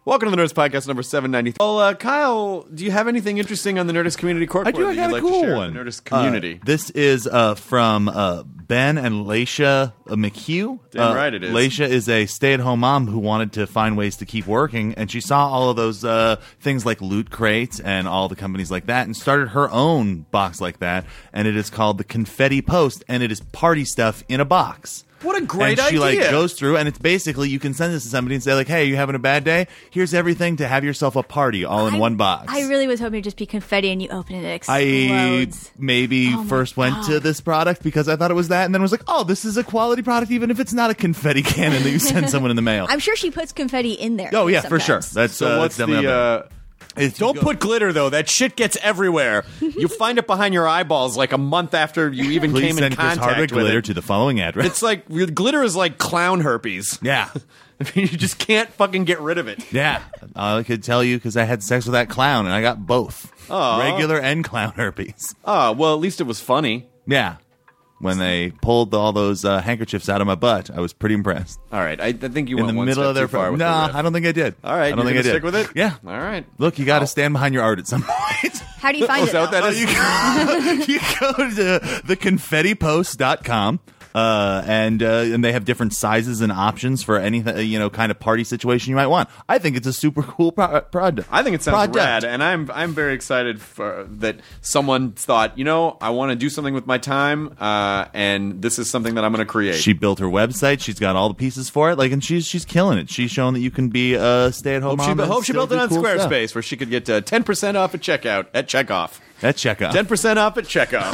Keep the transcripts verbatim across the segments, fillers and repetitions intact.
Welcome to the Nerdist Podcast number seven ninety-three. Well, uh, Kyle, do you have anything interesting on the Nerdist Community Court? I do. I got a like cool to share one. with the Nerdist community. Uh, this is uh, from uh, Ben and Laisha uh, McHugh. Damn uh, right it is. Laisha is a stay-at-home mom who wanted to find ways to keep working, and she saw all of those uh, things like Loot Crate and all the companies like that, and started her own box like that, and it is called the Confetti Post, and it is party stuff in a box. What a great and she idea. like goes through, and it's basically you can send this to somebody and say like, "Hey, you having a bad day? Here's everything to have yourself a party all in I, one box." I really was hoping it'd just be confetti, and you open it, it I explodes. maybe Oh my first went God. to this product because I thought it was that, and then was like, "Oh, this is a quality product, even if it's not a confetti cannon that you send someone in the mail." I'm sure she puts confetti in there. Oh yeah, for sure. sometimes. That's So uh, what's that's definitely the... up Uh, there. It's- don't you go- put glitter, though. That shit gets everywhere. You find it behind your eyeballs like a month after you even Please came in send Chris contact Hardwick with glitter it. to the following address. It's like, glitter is like clown herpes. yeah, I mean, you just can't fucking get rid of it. yeah. I could tell you because I had sex with that clown, and I got both Aw. regular and clown herpes. Oh, well, at least it was funny. Yeah. When they pulled all those uh, handkerchiefs out of my butt, I was pretty impressed. All right, I, I think you In went the one middle step of their too far pro- with No, the riff. I don't think I did. All right, I don't you're think I gonna did. stick with it? Yeah. All right. Look, you got to Oh. stand behind your art at some point. How do you find Oh, it? is that what that though? is? you, go, you go to the confetti post dot com uh, and uh, and they have different sizes and options for any you know kind of party situation you might want. I think it's a super cool pro- product. I think it sounds product. rad, and I'm I'm very excited for that someone thought, you know, I want to do something with my time, uh, and this is something that I'm going to create. She built her website. She's got all the pieces for it. Like, and she's she's killing it. She's shown that you can be a stay at home hope she, mom. and hope she still built it do on cool stuff. Squarespace, where she could get uh, ten percent off at checkout at checkoff. That checkout. ten percent off at checkoff.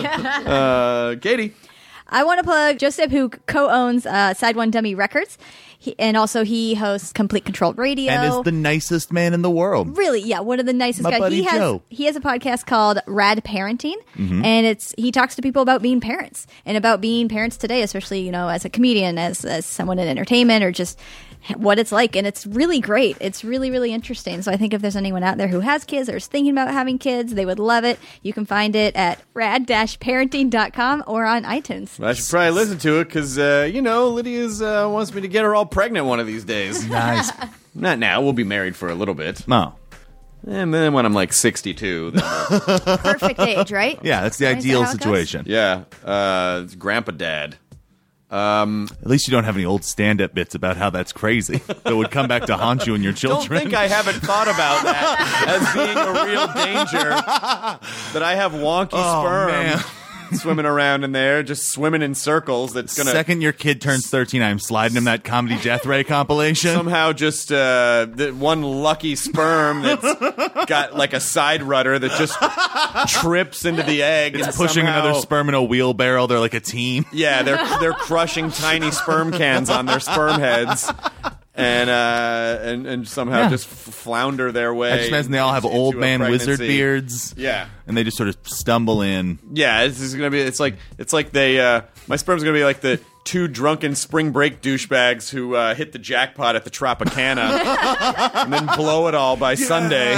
uh, Katie. I want to plug Joseph, who co-owns uh, Side One Dummy Records, he, and also he hosts Complete Control Radio. and is the nicest man in the world. Really, yeah, one of the nicest My guys. buddy he has Joe. he has a podcast called Rad Parenting, Mm-hmm. and it's he talks to people about being parents and about being parents today, especially you know as a comedian, as as someone in entertainment, or just what it's like. And it's really great. It's really really interesting. So I think if there's anyone out there who has kids or is thinking about having kids, they would love it. You can find it at rad dash parenting dot com or on iTunes. I should probably listen to it because, uh, you know, Lydia's uh, wants me to get her all pregnant one of these days. Nice. Not now. We'll be married for a little bit. No. And then when I'm like sixty-two, then I'll- Perfect age, right? Yeah, that's the Is that ideal how it goes? situation. yeah, uh, it's grandpa dad. Um, At least you don't have any old stand-up bits about how that's crazy that would come back to haunt you and your don't children. think I haven't thought about that as being a real danger. That I have wonky Oh, sperm man. swimming around in there, just swimming in circles. That's gonna Second your kid turns thirteen, I'm sliding him that Comedy Death Ray compilation. somehow just uh, the one lucky sperm that's got like a side rudder that just trips into the egg. It's and pushing somehow- another sperm in a wheelbarrow. They're like a team. Yeah, they're they're crushing tiny sperm cans on their sperm heads, and uh, and and somehow Yeah. just f- flounder their way. I just imagine they all have into old a man wizard pregnancy. beards. Yeah. And they just sort of stumble in. Yeah, this is gonna be. It's like it's like they. Uh, my sperm's gonna be like the two drunken spring break douchebags who uh, hit the jackpot at the Tropicana and then blow it all by Sunday.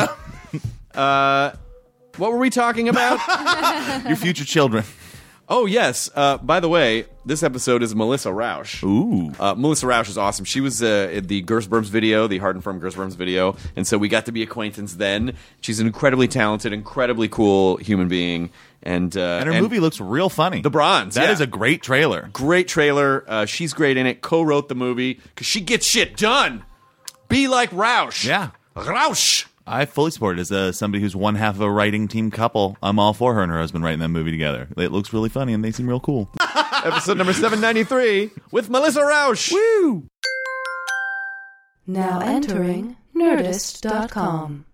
Uh, what were we talking about? Your future children. Oh yes. Uh, by the way, this episode is Melissa Rausch. Ooh. Uh, Melissa Rausch is awesome. She was uh, in the Gersberms video, the Hard and Firm Gersberms video, and so we got to be acquaintance then. She's an incredibly talented, incredibly cool human being, and uh, And her movie looks real funny. The Bronze, That yeah. is a great trailer. Great trailer. Uh, she's great in it. Co-wrote the movie because she gets shit done. Be like Rausch. Yeah. Rausch. I fully support it as uh, somebody who's one half of a writing team couple. I'm all for her and her husband writing that movie together. It looks really funny and they seem real cool. Episode number seven ninety-three with Melissa Rausch. Woo! Now entering Nerdist dot com.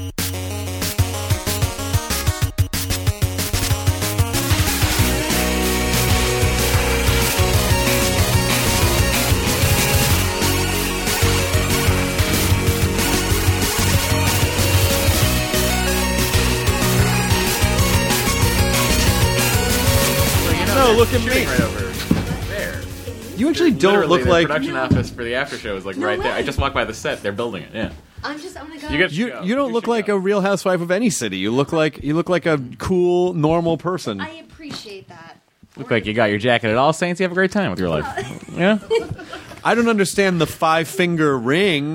No, look at me. Right over there. You actually don't Literally, look the like production office for the after show is like No right there. way. I just walked by the set. They're building it. Yeah. I'm just I'm gonna go. You get you. go. You don't You look should like go. a Real Housewife of any city. You look like you look like a cool, normal person. I appreciate that. Look like you got your jacket at All Saints. You have a great time with your life. Yeah. I don't understand the five finger ring.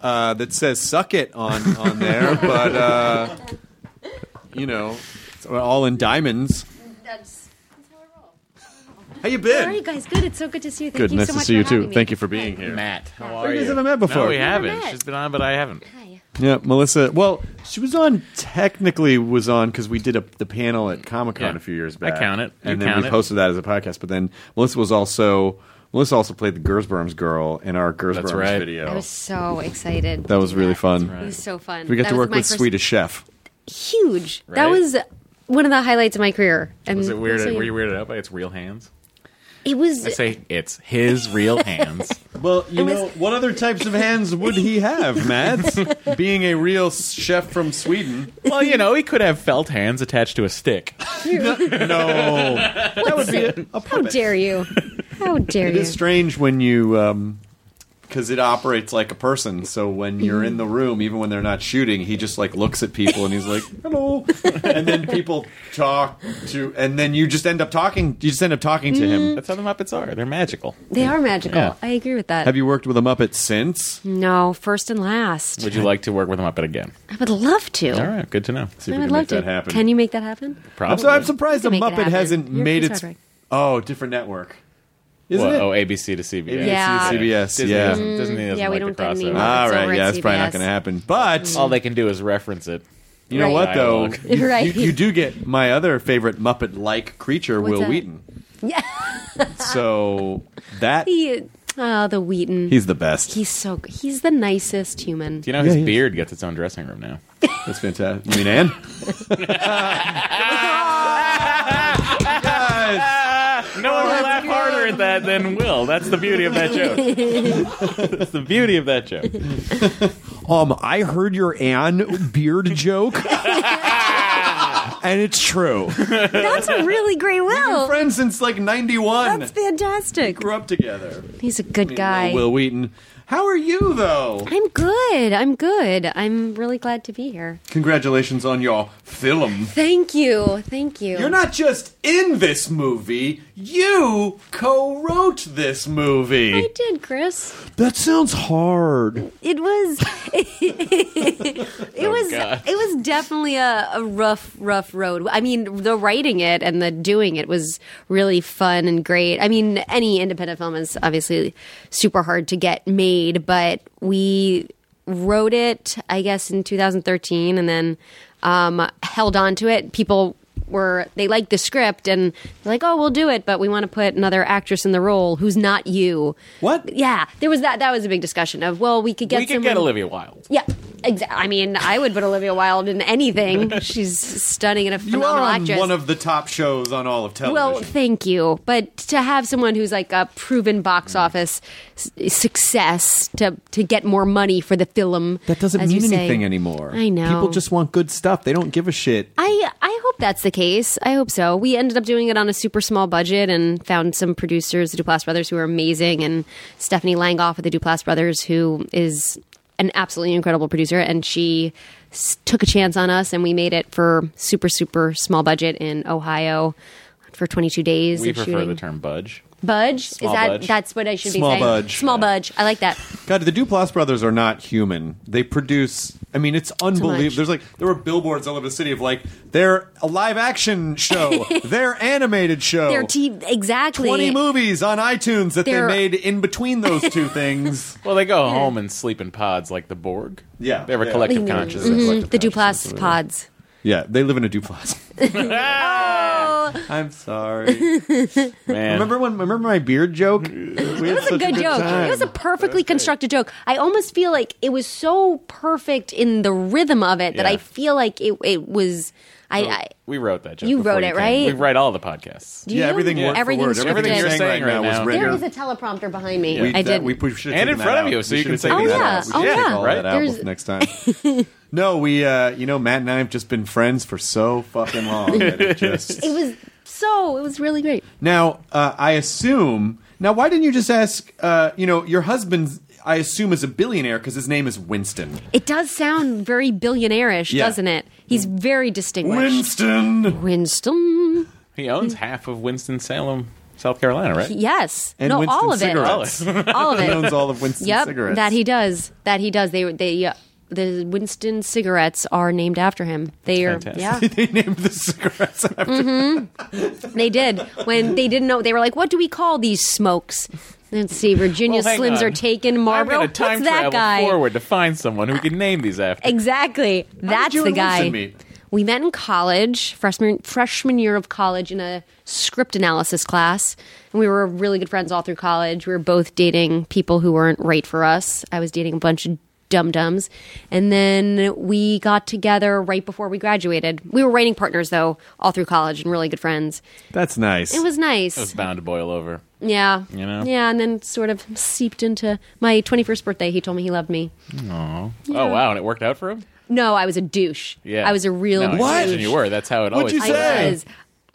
uh, that says "suck it" on on there, but uh, you know, it's all in diamonds. That's, that's how I roll. How you How been? are you guys? Good. It's so good to see you. Thank Good, you nice so to much see for you too. having me. Thank you for being here. Matt, how Yeah. are You you? guys haven't met before. No, we Never haven't. met. She's been on, but I haven't. Hi. Yeah, Melissa. Well, she was on. Technically, was on because we did a, the panel at Comic Con Yeah. a few years I back. count it. You and then count we it. posted that as a podcast. But then Melissa was also Melissa also played the Gersberms girl in our Gersberms That's right. video. I was so excited. That was to do really that. fun. It was so fun. We got That to was work my with first- Swedish Chef. Huge. That Right? was one of the highlights of my career. And Was it weird? also- Were you weirded out by its real hands? It was. I say it's his real hands. Well, you It was- know, what other types of hands would he have, Mads? Being a real chef from Sweden. Well, you know, he could have felt hands attached to a stick. No, that would be a, a How puppet. dare you? How dare It you? is strange when you, um, because it operates like a person. So when you're in the room, even when they're not shooting, he just like looks at people and he's like, "Hello," and then people talk to, and then you just end up talking. You just end up talking to him. That's how the Muppets are. They're magical. They are magical. Yeah. I agree with that. Have you worked with a Muppet since? No, first and last. Would you like to work with a Muppet again? I would love to. All right, good to know. See if I we would can love make to. that happen. Can you make that happen? Probably. I'm, so, I'm surprised You the can make it Muppet happen. hasn't You're made Chris its. Hardwick. Oh, different network. Isn't Well, it? oh, A B C to C B S. A B C Yeah. to C B S. Disney yeah. doesn't, Disney doesn't Yeah, we like don't the get any crossover. Muppets. All over right, at yeah, that's probably not C B S. going to happen. But All they can do is reference it. you know Right. what, though? Dialogue. You, Right. you, you do get my other favorite Muppet-like creature, What's Will that? Wheaton. Yeah. So that He, oh, the Wheaton. he's the best. He's so. He's the nicest human. Do you know Yeah, his he is. beard gets its own dressing room now? That's fantastic. You mean Anne? No one will laugh harder at that than Will. That's the beauty of that joke. That's the beauty of that joke. Um, I heard your Anne beard joke, and it's true. That's a really great Will. Friends since like ninety-one. That's fantastic. Grew up together. He's a good guy. Will Wheaton. How are you, though? I'm good. I'm good. I'm really glad to be here. Congratulations on your film. Thank you. Thank you. You're not just in this movie, you co-wrote this movie. I did, Chris. That sounds hard. It was. it was. God. It was definitely a, a rough, rough road. I mean, the writing it and the doing it was really fun and great. I mean, any independent film is obviously super hard to get made, but we wrote it, I guess, in two thousand thirteen, and then um, held on to it. People were they liked the script and they're like, oh, we'll do it, but we want to put another actress in the role who's not you. What? Yeah, there was that. That was a big discussion of, well, we could get we could someone. get Olivia Wilde. Yeah, exactly. I mean, I would put Olivia Wilde in anything. She's stunning and a You phenomenal are on actress. one of the top shows on all of television. Well, thank you. But to have someone who's like a proven box office s- success to to get more money for the film, that doesn't as you mean say. anything anymore. I know. People just want good stuff. They don't give a shit. I I hope that's the case. I hope so. We ended up doing it on a super small budget and found some producers, the Duplass brothers, who are amazing, and Stephanie Langoff of the Duplass brothers, who is an absolutely incredible producer, and she s- took a chance on us, and we made it for super super small budget in Ohio for twenty-two days We of prefer shooting. the term budge. Budge? Small is that budge. that's what I should Small be saying? budge. Small budge. I like that. God, the Duplass brothers are not human. They produce. I mean, it's unbelievable. much. There's like there were billboards all over the city of like they're a live action show, their animated show, Their team exactly. twenty movies on iTunes that They're- they made in between those two things. Well, they go home and sleep in pods like the Borg. Yeah, They have a yeah. collective Mhm. consciousness. Mhm. The Duplass pods. Yeah, they live in a Duplass. I'm sorry. Man. Remember when? Remember my beard joke? It It was a good joke. It was a perfectly constructed joke. I almost feel like it was so perfect in the rhythm of it that Yeah. I feel like it, it was. I, I We wrote that joke. You before wrote it, came. right? We write all the podcasts. do Yeah, you? everything word for Everything's word. scripted. Everything you're Everything saying right now was now. written. There is a teleprompter behind me. We, I that- did. we we should have And taken in that front of out. you, so We you should can have say taken Oh, that yeah. out. We Oh, should yeah. take all Right? that out There's- before next time. No, we, uh, you know, Matt and I have just been friends for so fucking long. That it just It was so. It was really great. now, uh, I assume. Now, why didn't you just ask? Uh, you know, your husband, I assume, is a billionaire because his name is Winston. It does sound very billionaire-ish, Yeah. doesn't it? He's very distinguished. Winston. Winston. He owns half of Winston-Salem South Carolina, right? Yes. And no, Winston all of cigarettes. it. All of He it. owns all of Winston Yep, cigarettes. that he does. That he does. They they uh, the Winston cigarettes are named after him. They are Fantastic. yeah. They named the cigarettes after They did. When they didn't know, they were like, "What do we call these smokes?" Let's see. Virginia Well, hang Slims on. are taken. I'm Marlboro. going to time What's that travel guy? forward to find someone who we can name these after. Exactly. That's you the and Winston guy. meet? We met in college, freshman freshman year of college, in a script analysis class, and we were really good friends all through college. We were both dating people who weren't right for us. I was dating a bunch of dum dums, and then we got together right before we graduated. We were writing partners though, all through college, and really good friends. That's nice. It was nice. It was bound to boil over. Yeah. You know? Yeah, and then sort of seeped into my twenty-first birthday. He told me he loved me. Oh, wow. And it worked out for him? No, I was a douche. Yeah. I was a real no, I What? imagine you were. That's how it What'd always you I say? was.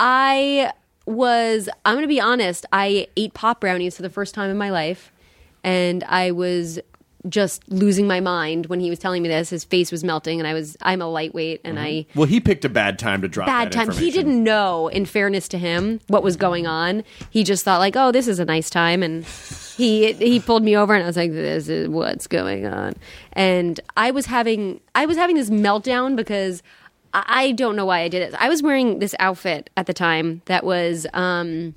I was, I'm going to be honest, I ate pop brownies for the first time in my life, and I was just losing my mind when he was telling me this. His face was melting, and I was, I'm a lightweight, and I... Well, he picked a bad time to drop Bad that time. He information. didn't know, in fairness to him, what was going on. He just thought like, "Oh, this is a nice time," and he he pulled me over, and I was like, "This is what's going on." And I was having I was having this meltdown because I, I don't know why I did it. I was wearing this outfit at the time that was. Um,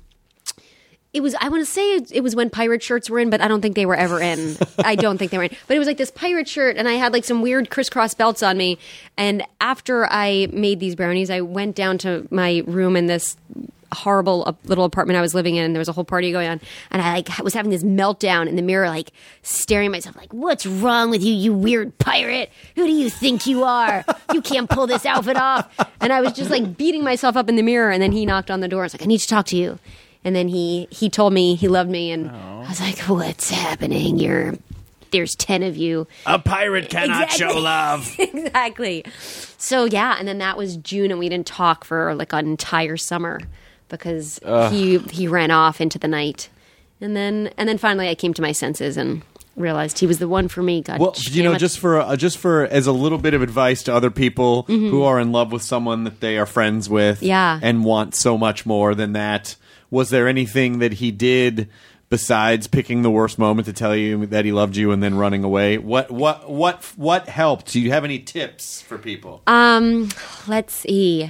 It was, I want to say it, it was when pirate shirts were in, but I don't think they were ever in. I don't think they were in. But it was like this pirate shirt, and I had like some weird crisscross belts on me. And after I made these brownies, I went down to my room in this horrible uh, little apartment I was living in. There was a whole party going on. And I like was having this meltdown in the mirror, like staring at myself like, "What's wrong with you, you weird pirate? Who do you think you are? You can't pull this outfit off." And I was just like beating myself up in the mirror. And then he knocked on the door. I was like, "I need to talk to you." And then he, he told me he loved me, and I was like, "What's happening? You're there's ten of you." A pirate cannot Exactly. show love. Exactly. So yeah, and then that was June, and we didn't talk for like an entire summer because he he ran off into the night, and then and then finally I came to my senses and realized he was the one for me. God, Well, you know, damn it. just for uh, just for as a little bit of advice to other people who are in love with someone that they are friends with, Yeah. and want so much more than that. Was there anything that he did besides picking the worst moment to tell you that he loved you and then running away? What what what what helped? Do you have any tips for people? Um, let's see.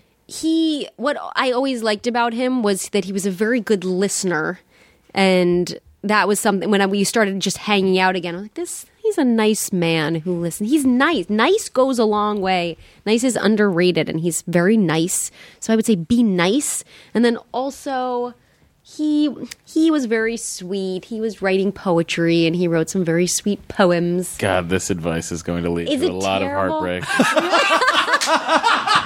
He, what I always liked about him was that he was a very good listener, and that was something when I, we started just hanging out again. I was like, this, he's a nice man who listens. He's nice. Nice goes a long way. Nice is underrated, and he's very nice. So I would say be nice, and then also. He he was very sweet. He was writing poetry, and he wrote some very sweet poems. God, this advice is going to lead Is to it a lot terrible? of heartbreak.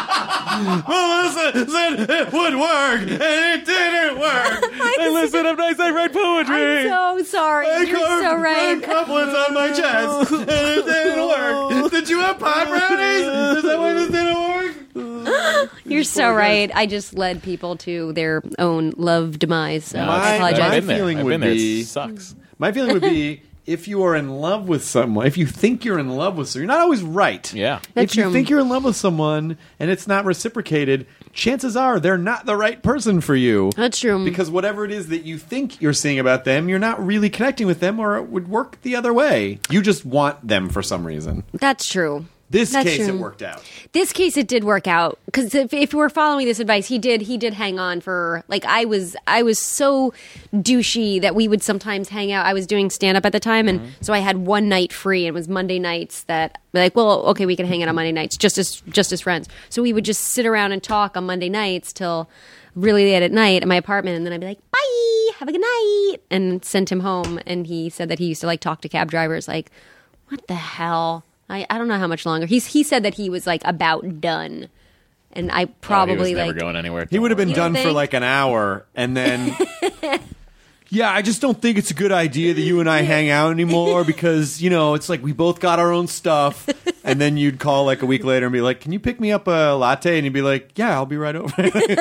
Melissa said it would work, and it didn't work. Hey, listen, I'm nice. I write poetry. I'm so sorry. I You're carved so right. red couplets on my chest, and it didn't work. Did you have pie brownies? Is that why this didn't work? You're so right. I just led people to their own love demise. So No, I My- I've apologize. been there. feeling I've would been there. be- It sucks. My feeling would be if you are in love with someone, if you think you're in love with someone, you're not always right. Yeah. That's if you true. think you're in love with someone and it's not reciprocated, chances are they're not the right person for you. That's true. Because whatever it is that you think you're seeing about them, you're not really connecting with them, or it would work the other way. You just want them for some reason. That's true. This That's case, true. it worked out. This case, it did work out because if, if we were following this advice, he did. He did hang on for like I was. I was so douchey that we would sometimes hang out. I was doing stand up at the time, and so I had one night free. And it was Monday nights that like, well, okay, we can hang out on Monday nights just as just as friends. So we would just sit around and talk on Monday nights till really late at night at my apartment, and then I'd be like, "Bye, have a good night," and sent him home. And he said that he used to like talk to cab drivers, like, "What the hell." I, I don't know how much longer. He's he said that he was like about done, and I probably oh, he was like never going anywhere. He would have been You done think? for like an hour, and then. Yeah, I just don't think it's a good idea that you and I hang out anymore because, you know, it's like we both got our own stuff. And then you'd call like a week later and be like, "Can you pick me up a latte?" And he'd be like, "Yeah, I'll be right over."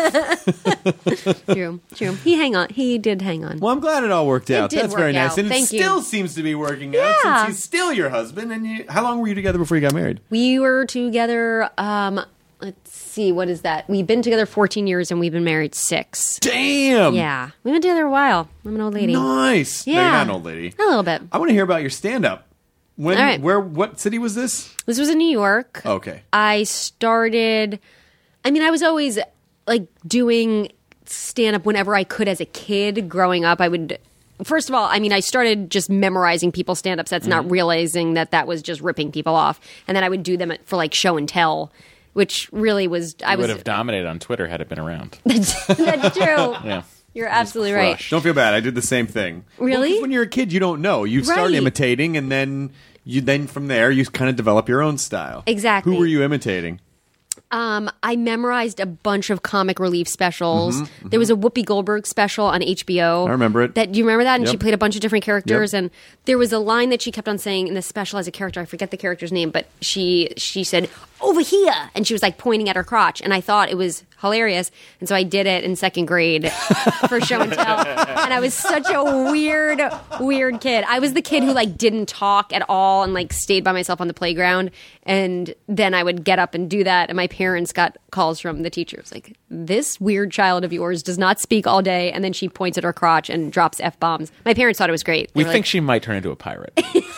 true, true. He hang on. He did hang on. Well, I'm glad it all worked out. did That's very work nice. out. And Thank it you. still seems to be working out Yeah. since he's still your husband. And you, how long were you together before you got married? We were together. Um, let's see, what is that? We've been together fourteen years and we've been married six. Damn. Yeah. We've been together a while. I'm an old lady. Nice. No, Yeah. you're not an old lady. A little bit. I want to hear about your stand-up. When? All right. Where? What city was this? This was in New York. Okay. I started, I mean, I was always like doing stand up whenever I could as a kid growing up. I would, first of all, I mean, I started just memorizing people's stand up sets, Mm-hmm. not realizing that that was just ripping people off. And then I would do them for like show and tell, which really was, I I was, would have dominated on Twitter had it been around. that's true. Yeah. You're absolutely right. crushed. Don't feel bad. I did the same thing. Really? Well, 'cause when you're a kid, you don't know. You start Right. imitating, and then you then from there you kind of develop your own style. Exactly. Who were you imitating? Um, I memorized a bunch of comic relief specials. Mm-hmm, There was a Whoopi Goldberg special on H B O. I remember it. That do you remember that? And she Yep. played a bunch of different characters. Yep. And there was a line that she kept on saying in the special as a character. I forget the character's name, but she she said over here, and she was like pointing at her crotch. And I thought it was hilarious, and so I did it in second grade for show and tell. And I was such a weird, weird kid. I was the kid who like didn't talk at all and like stayed by myself on the playground. And then I would get up and do that. And my parents got calls from the teachers like, "This weird child of yours does not speak all day." And then she points at her crotch and drops f bombs. My parents thought it was great. They We were think like, she might turn into a pirate.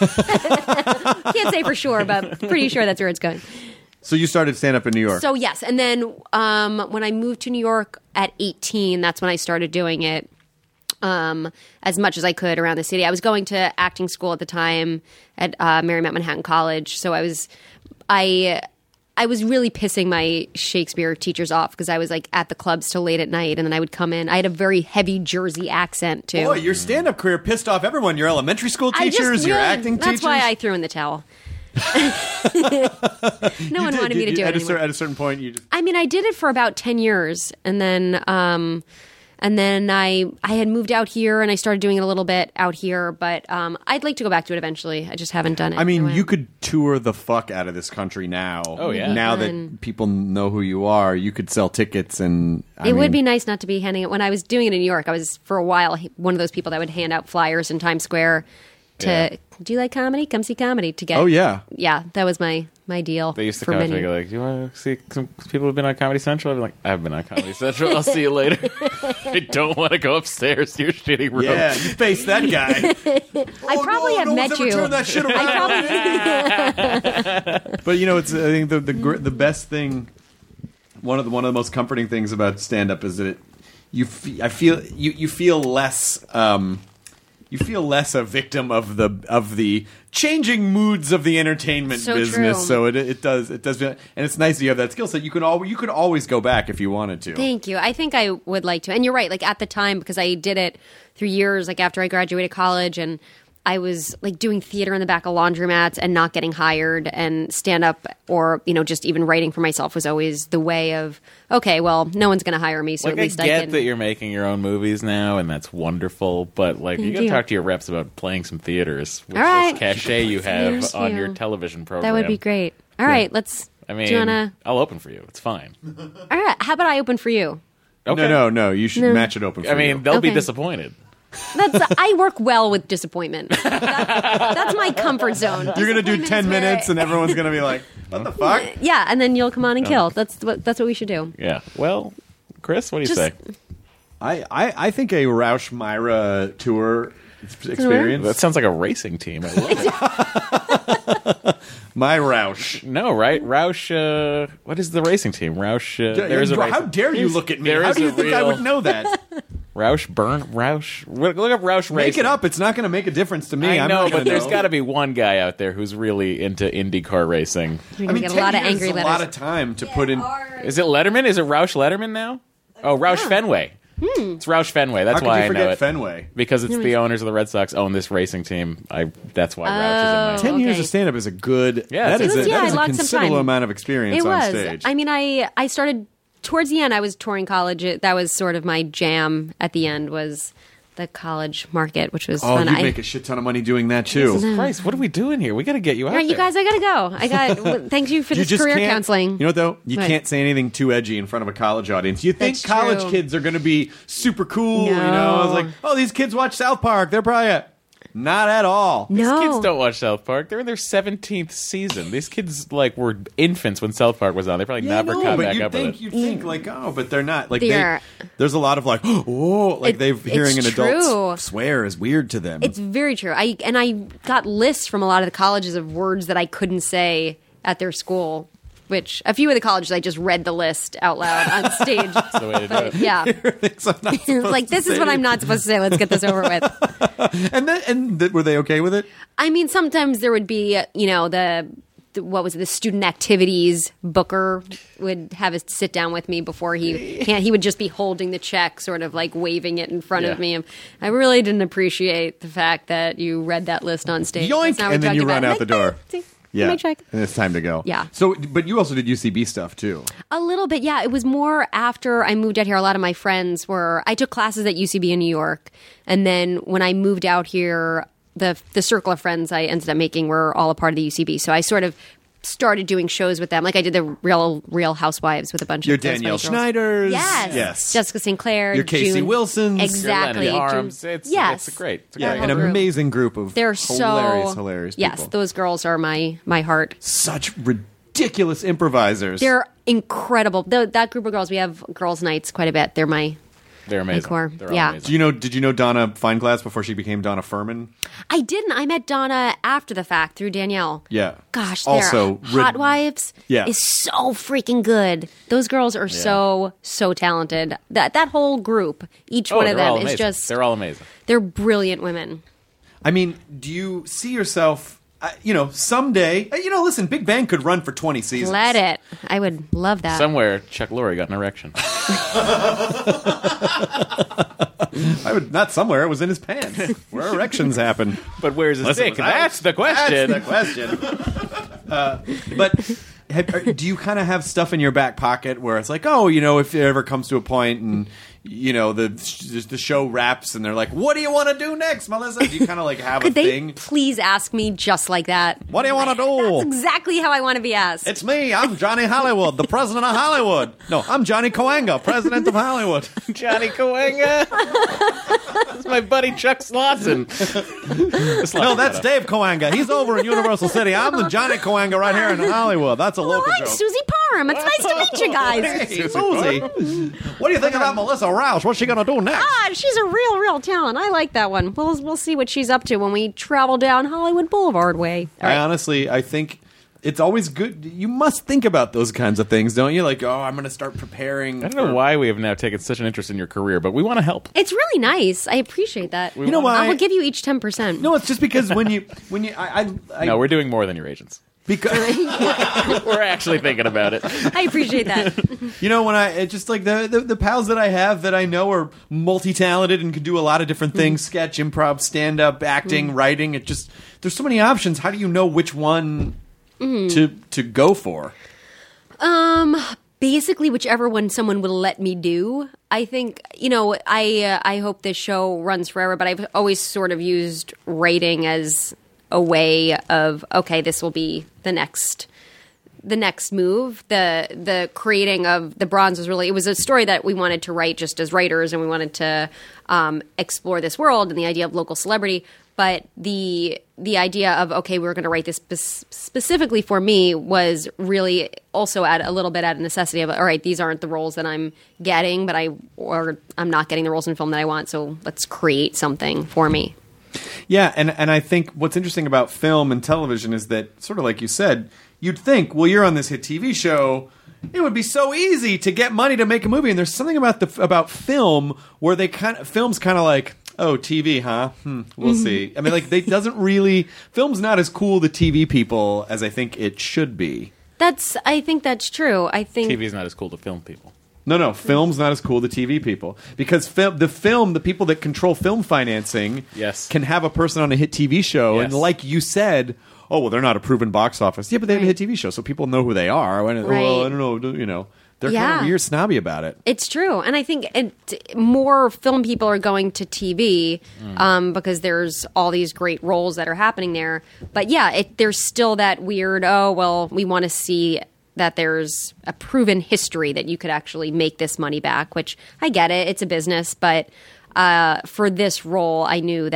can't say for sure, but pretty sure that's where it's going. So you started stand up in New York. So yes, and then um, when I moved to New York at eighteen, that's when I started doing it um, as much as I could around the city. I was going to acting school at the time at uh, Marymount Manhattan College, so I was I I was really pissing my Shakespeare teachers off because I was like at the clubs till late at night, and then I would come in. I had a very heavy Jersey accent too. Boy, your stand up career pissed off everyone. Your elementary school I just teachers, your really- acting that's teachers. why I threw in the towel. no You one did. wanted me You- to you- do it at a, anymore. cer- at a certain point. You just I mean, I did it for about ten years, and then, um, and then I I had moved out here, and I started doing it a little bit out here. But um, I'd like to go back to it eventually. I just haven't done it. I mean, in a you while. could tour the fuck out of this country now. Oh, yeah. Now Fun. that people know who you are, you could sell tickets, and I It would mean, be nice not to be handing it. When I was doing it in New York, I was for a while one of those people that would hand out flyers in Times Square to Yeah. do you like comedy? Come see comedy to get. Oh yeah. yeah, that was my my deal. They used to for come up to many. me and go like, "Do you want to see some people who've been on Comedy Central?" I'd be like, "I've been on Comedy Central. I'll see you later." I don't want to go upsters to your shitty room. Yeah, you face that guy. I probably have no met one's you. Ever turned that shit around. I probably. But you know, it's I think the the gr- the best thing, one of the one of the most comforting things about stand up is that it, you fe- I feel you you feel less um you feel less a victim of the of the changing moods of the entertainment So business. true. So it it does it does feel, and it's nice that you have that skill set. You can al- you could always go back if you wanted to. Thank you. I think I would like to. And you're right. Like at the time, because I did it through years, like after I graduated college, and I was like doing theater in the back of laundromats and not getting hired, and stand up or, you know, just even writing for myself was always the way of, okay, well, no one's going to hire me. So Like at I least I get can. that you're making your own movies now, and that's wonderful. But like, you Thank got to you. talk to your reps about playing some theaters with All right. this cachet you have Thank on you. your television program. That would be great. All right, let's. I mean, do you wanna? I'll open for you. It's fine. All right. How about I open for you? Okay. No, no, no. You should No. match it open. For I mean, you. they'll be Okay. disappointed. That's. I work well with disappointment. That, that's my comfort zone. you're gonna do Disappointment ten is where minutes, I- and everyone's gonna be like, "What the fuck?" Yeah, and then you'll come on and kill. That's what. That's what we should do. Yeah. Well, Chris, what do you Just- say? I, I, I think a Roush Myra tour experience. That sounds like a racing team. I love it. My Roush. No, right? Roush. Uh, what is the racing team? Roush. Uh, there is a How race- dare you there's- look at me? there How is do you a think I real- would know that? Roush Burn Roush. Look up Roush Make racing. it up. It's not going to make a difference to me. I I'm know, not but gonna there's know. got to be one guy out there who's really into IndyCar racing. You're I gonna mean, get a ten lot of years angry is letters. a lot of time to put in. Is it Letterman? Is it Roush Letterman now? Oh, Roush Fenway. It's Roush Fenway. That's How could why you I know forget it. Fenway? Because it's the owners of the Red Sox own this racing team. I. That's why Roush is in my. Oh. Ten years okay. of stand up is a good. Yeah, that it is was- a, yeah, that is I a lost some considerable time. amount of experience It on was. stage. I mean, I I started towards the end. I was touring college. It, that was sort of my jam. At the end was the college market, which was oh, fun. you I, make a shit ton of money doing that too. Christ, what are we doing here? We got to get you out all right, you there. guys, I gotta go. I got. well, thank you for You this just career can't, counseling. You know what though? You What? can't say anything too edgy in front of a college audience. You think That's college true. kids are going to be super cool? You know, I was No. like, oh, these kids watch South Park. They're probably. A, Not at all. No. These kids don't watch South Park. They're in their seventeenth season. These kids like were infants when South Park was on. They probably Yeah, never no, caught but back you'd up think with it. you'd think like oh, but they're not like They're- they. There's a lot of like oh, like It- they've hearing an it's adult true. s- swear is weird to them. It's very true. I and I got lists from a lot of the colleges of words that I couldn't say at their school. Which a few of the colleges I just read the list out loud on stage. That's the way to do it. Yeah, Things I'm not it's supposed like to this is say. what I'm not supposed to say. Let's get this over with. And then and th- were they okay with it? I mean, sometimes there would be, you know, the, the what was it, the student activities booker would have us sit down with me before he can't. He would just be holding the check, sort of like waving it in front Yeah. of me. And I really didn't appreciate the fact that you read that list on stage. Yoink! That's not what And then we're you talking run about. out the door. Like, "Ah, Yeah, my check." and it's time to go. Yeah. So, but you also did U C B stuff too. A little bit, yeah. It was more after I moved out here. A lot of my friends were. I took classes at U C B in New York, and then when I moved out here, the the circle of friends I ended up making were all a part of the U C B. So I sort of started doing shows with them, like I did the Real Real Housewives with a bunch Your of those Danielle funny girls. Schneiders. Yes, Yes. Jessica Saint Clair, Your Casey June. Wilsons. Your exactly. Lennon June- Arms. It's, yes, it's great. It's a Yeah, great an whole group. amazing group of They're hilarious, so hilarious yes. people. Those girls are my my heart. Such ridiculous improvisers. They're incredible. The, that group of girls. We have girls' nights quite a bit. They're my. They're amazing. core. They're all Yeah. amazing. Do you know? Did you know Donna Fineglass before she became Donna Furman? I didn't. I met Donna after the fact through Danielle. Yeah. Gosh, their Also, Hot rid- Wives Yeah. is so freaking good. Those girls are so so talented. That that whole group, each Oh, one of they're all them is amazing. just They're all amazing. they're brilliant women. I mean, do you see yourself? Uh, you know, someday. uh, You know, listen, Big Bang could run for twenty seasons. Let it. I would love that. Somewhere, Chuck Lorre got an erection. I would not somewhere. It was in his pants, where erections happen. But where's his Listen, dick? was that- That's the question. That's the question. uh, but have, are- do you kind of have stuff in your back pocket where it's like, oh, you know, if it ever comes to a point and you know the the show wraps and they're like, what do you want to do next, Melissa? Do you kind of like have Could a they thing? please ask me just like that? What do you want to do? That's exactly how I want to be asked. It's me. I'm Johnny Hollywood, the president of Hollywood. No, I'm Johnny Coanga, president of Hollywood. Johnny Coanga. That's my buddy Chuck Slauson. No, that's Dave Coanga. He's over in Universal City. I'm the Johnny Coanga right here in Hollywood. That's a well, local I'm joke. Susie Parham. It's nice to meet you guys. Hey, Susie. What do you think about Melissa Roush? What's she going to do next? Ah, she's a real, real talent. I like that one. We'll we'll see what she's up to when we travel down Hollywood Boulevard way. All I right. honestly, I think it's always good. You must think about those kinds of things, don't you? Like, oh, I'm going to start preparing. I don't know why we have now taken such an interest in your career, but we want to help. It's really nice. I appreciate that. You know why? I will give you each ten percent. No, it's just because when you when you I, I, I No, we're doing more than your agents. because We're actually thinking about it. I appreciate that. you know when I it's just like the, the the pals that I have that I know are multi talented and can do a lot of different things: sketch, improv, stand up, acting, writing. It just there's so many options. How do you know which one to to go for? Um, basically, whichever one someone will let me do. I think you know. I uh, I hope this show runs forever, but I've always sort of used writing as a way of okay, this will be the next. The next move, the the creating of the Bronze was really it was a story that we wanted to write just as writers, and we wanted to um, explore this world and the idea of local celebrity. But the the idea of okay, we were going to write this spe- specifically for me was really also at a little bit at a necessity of all right, these aren't the roles that I'm getting, but I or I'm not getting the roles in film that I want, so let's create something for me. Yeah, and and I think what's interesting about film and television is that sort of like you said, you'd think, well, you're on this hit T V show. It would be so easy to get money to make a movie, and there's something about the about film where they kind of film's kind of like, oh, T V, huh? Hmm, we'll see. I mean, like, they doesn't really film's not as cool to T V people as I think it should be. That's I think that's true. I think T V's not as cool to film people. No, no, film's not as cool to T V people because film, the film, the people that control film financing, Yes. can have a person on a hit T V show, Yes. and like you said, oh well, they're not a proven box office. Yeah, but they have a Right. hit T V show, so people know who they are. Well, Right. I don't know, you know, they're kind Yeah. of weird, snobby about it. It's true, and I think it, more film people are going to T V um, because there's all these great roles that are happening there. But yeah, it, there's still that weird. Oh well, we want to see that there's a proven history that you could actually make this money back. Which I get it; it's a business, but uh, for this role, I knew that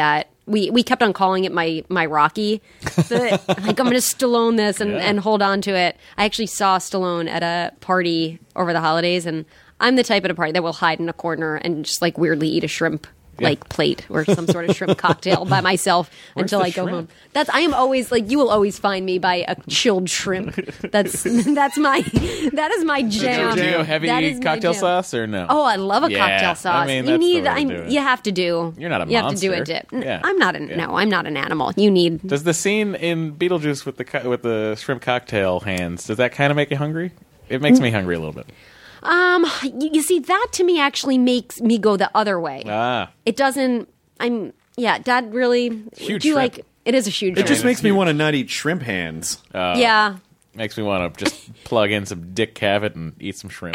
we we kept on calling it my my Rocky. The, like I'm going to Stallone this and, Yeah. and hold on to it. I actually saw Stallone at a party over the holidays, and I'm the type at a party that will hide in a corner and just like weirdly eat a shrimp like plate or some sort of shrimp cocktail by myself until the I go shrimp? home. That's I am always like you will always find me by a chilled shrimp. That's that's my that is my jam. Do you go heavy That is my cocktail jam. sauce or no? Oh, I love a Yeah, cocktail I sauce. mean, you that's the need way to I'm do it. you have to do. You're not a You have to do a monster. dip. N- Yeah. I'm not an Yeah. no, I'm not an animal. You need Does the scene in Beetlejuice with the co- with the shrimp cocktail hands, does that kind of make you hungry? It makes me hungry a little bit. um you, you see that to me actually makes me go the other way. Ah. It doesn't I'm yeah, Dad really Huge do you shrimp. like it is a huge It just shrimp. makes me want to not eat shrimp hands. Yeah. Makes me want to just plug in some Dick Cavett and eat some shrimp.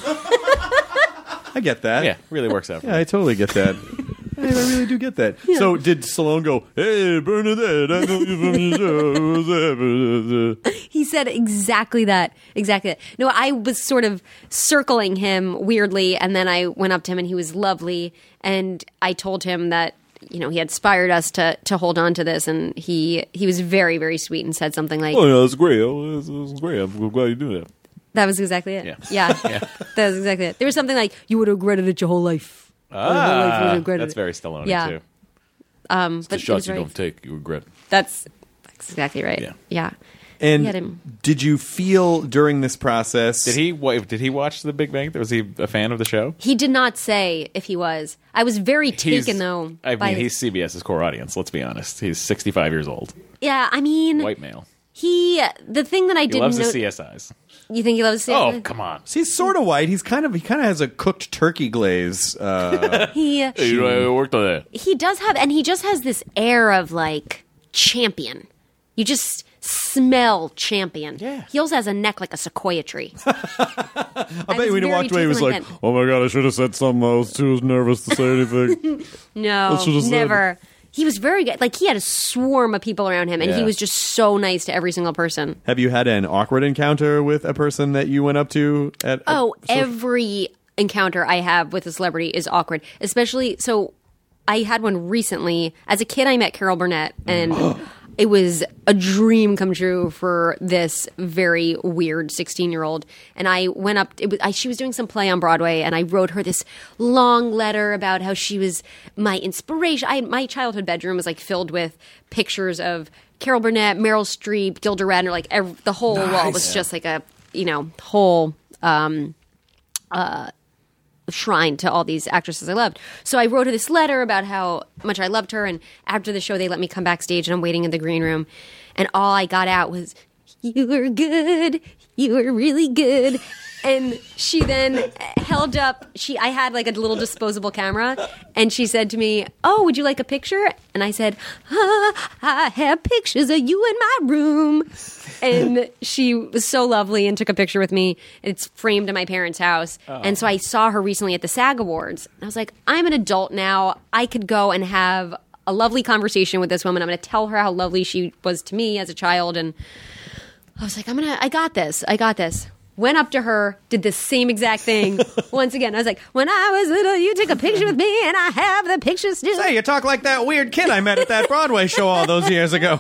I get that. Yeah, really works out for Yeah, me. I totally get that. I I really do get that. So did Stallone go, hey, Bernadette, I know you from the show. He said exactly that. Exactly that. No, I was sort of circling him weirdly, and then I went up to him, and he was lovely. And I told him that, you know, he had inspired us to to hold on to this, and he he was very, very sweet and said something like, Oh, yeah, that's great. Oh, that's, that's great. I'm glad you do that. that was exactly it. Yeah. Yeah. That was exactly it. There was something like, you would have regretted it your whole life. Your whole life you would have Ah, regretted that's it. very Stallone, Yeah. too. Um, The but it shots was you very- don't take, you regret. That's, that's exactly right. Yeah. Yeah. And He had him- did you feel during this process? Did he wa- Did he watch The Big Bang? Was he a fan of the show? He did not say if he was. I was very He's- taken, though. I by mean, his- he's CBS's core audience. Let's be honest. He's sixty-five years old, Yeah, I mean, white male. he. The thing that I He didn't loves know. the C S Is. You think he loves the Oh, come on. He's sort of white. He's kind of he kind of has a cooked turkey glaze. Uh, He I worked on that. he does have, and he just has this air of like champion. You just smell champion. Yeah. He also has a neck like a sequoia tree. I bet was when he very walked away, he was taken like, like that. "Oh my god, I should have said something. I was too nervous to say anything." No, That's what I said. never. He was very good. Like he had a swarm of people around him, and he Yeah. was just so nice to every single person. Have you had an awkward encounter with a person that you went up to at? a Oh, social- every encounter I have with a celebrity is awkward. Especially, so I had one recently. As a kid, I met Carol Burnett, and it was a dream come true for this very weird sixteen-year-old. And I went up. It was, I, she was doing some play on Broadway, and I wrote her this long letter about how she was my inspiration. I, my childhood bedroom was like filled with pictures of Carol Burnett, Meryl Streep, Gilda Radner. Like ev the whole wall was just like a you know whole. Um, shrine to all these actresses I loved. So I wrote her this letter about how much I loved her, and after the show they let me come backstage, and I'm waiting in the green room, and all I got out was, "You were good. You were really good." And she then held up, she I had like a little disposable camera, and she said to me, "Oh, would you like a picture?" And I said, ah, "I have pictures of you in my room." And she was so lovely and took a picture with me. It's framed in my parents' house. And so I saw her recently at the SAG Awards. I was like, I'm an adult now. I could go and have a lovely conversation with this woman. I'm going to tell her how lovely she was to me as a child. And I was like, I'm going to, I got this. I got this. Went up to her, did the same exact thing once again. I was like, when I was little, you took a picture with me, and I have the picture still. Hey, you talk like that weird kid I met at that Broadway show all those years ago.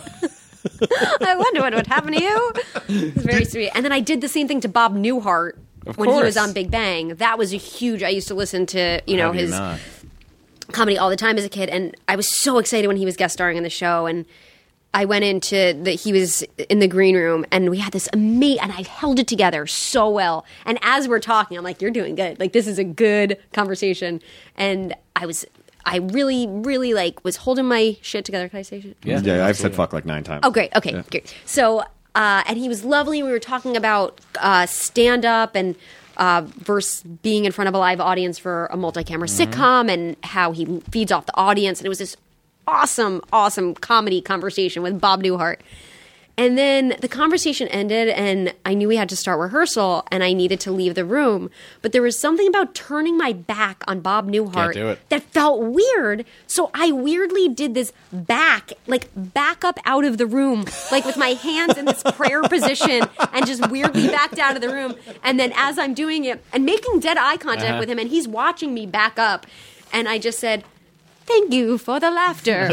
I wonder what would happen to you. It's very sweet. And then I did the same thing to Bob Newhart Of when he was course. on Big Bang. That was a huge. I used to listen to you know How do you his not? comedy all the time as a kid, and I was so excited when he was guest starring in the show. And I went into the he was in the green room, and we had this amazing, and I held it together so well. And as we're talking, I'm like, "You're doing good. Like this is a good conversation." And I was. I really, really like was holding my shit together. Can I say shit? Yeah, Yeah, I've said fuck like nine times. Oh, great. Okay, great. So, uh, and he was lovely. We were talking about uh, stand up and uh, versus being in front of a live audience for a multi camera sitcom and how he feeds off the audience. And it was this awesome, awesome comedy conversation with Bob Newhart. And then the conversation ended, and I knew we had to start rehearsal, and I needed to leave the room. But there was something about turning my back on Bob Newhart do it. that felt weird. So I weirdly did this back, like back up out of the room, like with my hands in this prayer position, and just weirdly backed out of the room. And then as I'm doing it, and making dead eye contact Uh-huh. with him, and he's watching me back up, and I just said, Thank you for the laughter.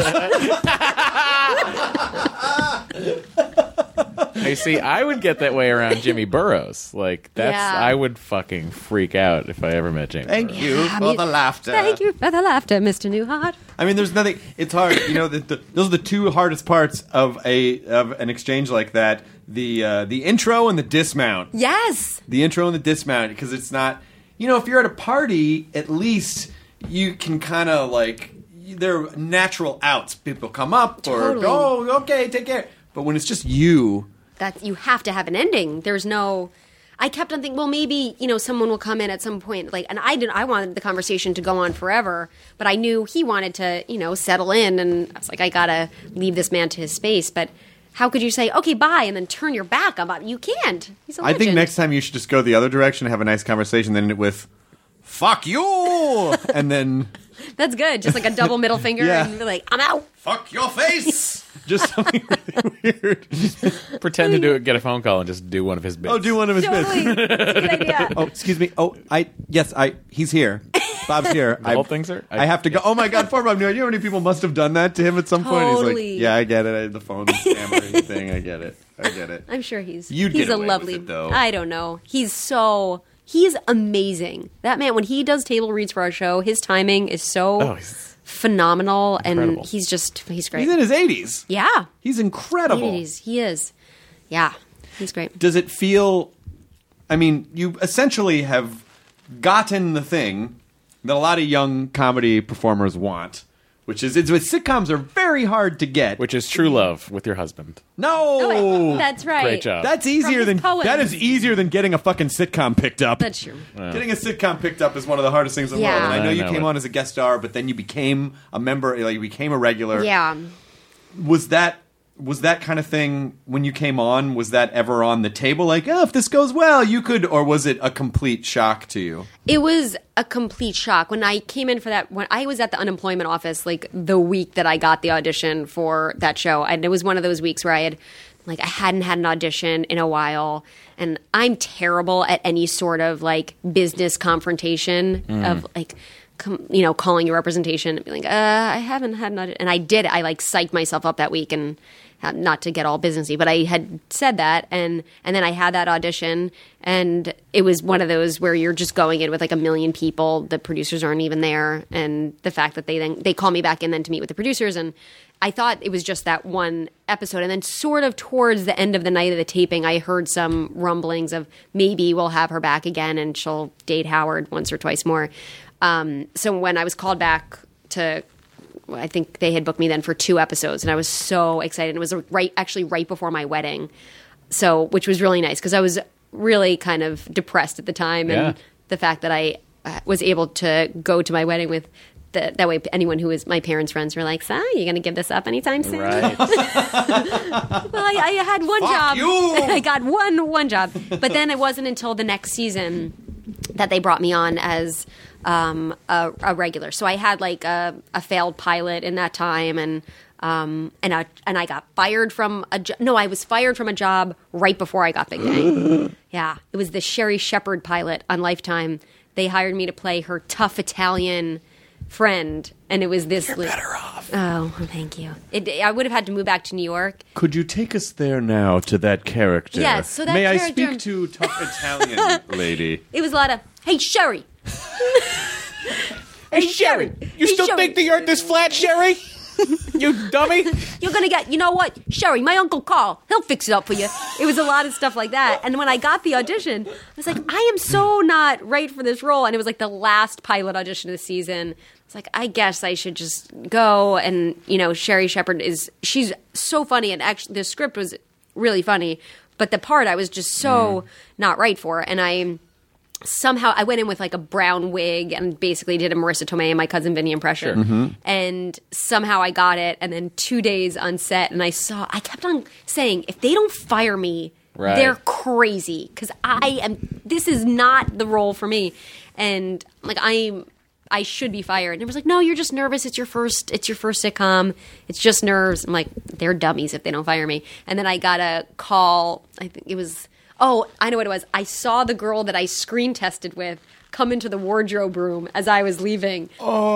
You see, I would get that way around Jimmy Burrows. Like, that's, Yeah. I would fucking freak out if I ever met Jimmy Thank Burrows. you for the laughter. Thank you for the laughter, Mister Newhart. I mean, there's nothing. It's hard. You know, the, the, those are the two hardest parts of a of an exchange like that: the uh, the intro and the dismount. Yes. The intro and the dismount, because it's not. You know, if you're at a party, at least you can kind of like there are natural outs. People come up Totally. or oh, okay, take care. But when it's just you, That you have to have an ending. There's no. I kept on thinking, well, maybe you know someone will come in at some point, like, and I did. I wanted the conversation to go on forever, but I knew he wanted to, you know, settle in, and I was like, I gotta leave this man to his space. But how could you say, okay, bye, and then turn your back on him? You can't. He's a I legend. think next time you should just go the other direction and have a nice conversation, then end it with "fuck you," and then That's good. Just like a double middle finger, Yeah. and be like, I'm out. "fuck your face." Just something really weird. Pretend to do it, get a phone call, and just do one of his bits. Oh, do one of his bits. Totally. That's a good idea. Oh, excuse me. Oh, I yes, I he's here. Bob's here. The I, whole thing, sir? I, have to go. Oh my God, poor Bob. You know how many people must have done that to him at some point? He's Totally. like, yeah, I get it. I, the phone stammering thing. I get it. I get it. I'm sure he's You'd he's get a away with lovely. it, though. I don't know. He's so he's amazing. That man, when he does table reads for our show, his timing is so Oh, he's phenomenal, incredible. and he's just he's great. He's in his eighties. yeah, He's incredible. he is. He is. Yeah, he's great. Does it feel? I mean, you essentially have gotten the thing that a lot of young comedy performers want, which is it's sitcoms are very hard to get. Which is true love with your husband. no, That's right. Great job. That's easier his than poems. that is easier than getting a fucking sitcom picked up. That's true. Getting a sitcom picked up is one of the hardest things in the Yeah. world. And I know I you know came it. on as a guest star, but then you became a member, like you became a regular. Yeah. Was that was that kind of thing when you came on? Was that ever on the table? Like, oh, if this goes well, you could, or was it a complete shock to you? It was a complete shock when I came in for that. When I was at the unemployment office, like the week that I got the audition for that show, and it was one of those weeks where I had, like, I hadn't had an audition in a while, and I'm terrible at any sort of like business confrontation of like. Com, you know, calling your representation and being like, uh, I haven't had an audition. And I did. I like psyched myself up that week, and uh, not to get all businessy, but I had said that, and and then I had that audition, and it was one of those where you're just going in with like a million people. The producers aren't even there, and the fact that they then they call me back in then to meet with the producers, and I thought it was just that one episode, and then sort of towards the end of the night of the taping, I heard some rumblings of maybe we'll have her back again, and she'll date Howard once or twice more. Um, so when I was called back to, I think they had booked me then for two episodes, and I was so excited. It was right, actually right before my wedding, so which was really nice because I was really kind of depressed at the time, and Yeah. the fact that I uh, was able to go to my wedding with. The, that way, anyone who is my parents' friends were like, "So, you going to give this up anytime soon?" Right. Well, I, I had one Fuck job. you. I got one one job, but then it wasn't until the next season that they brought me on as um, a, a regular. So I had like a, a failed pilot in that time, and um, and I and I got fired from a jo- no, I was fired from a job right before I got Big Bang. Yeah, it was the Sherry Shepherd pilot on Lifetime. They hired me to play her tough Italian friend, and it was this. You're Better off. Oh, thank you. It, I would have had to move back to New York. Could you take us there now to that character? Yes, so that May character- I speak to tough Italian lady? It was a lot of, hey, Sherry. hey, Sherry. You Hey, still Sherry. think the earth is flat, Sherry? You dummy? You're going to get, you know what? Sherry, my Uncle Carl, he'll fix it up for you. It was a lot of stuff like that. And when I got the audition, I was like, I am so not right for this role. And it was like the last pilot audition of the season. It's like, I guess I should just go. And, you know, Sherry Shepherd is, she's so funny. And actually, the script was really funny. But the part I was just so not right for. And I somehow, I went in with like a brown wig and basically did a Marissa Tomei and My Cousin Vinny impression. And somehow I got it. And then two days on set, and I saw, I kept on saying, if they don't fire me, Right. they're crazy. Because I am, this is not the role for me. And like, I'm, I should be fired. And it was like, no, you're just nervous. It's your first, it's your first sitcom. It's just nerves. I'm like, they're dummies if they don't fire me. And then I got a call. I think it was, Oh, I know what it was. I saw the girl that I screen tested with come into the wardrobe room as I was leaving.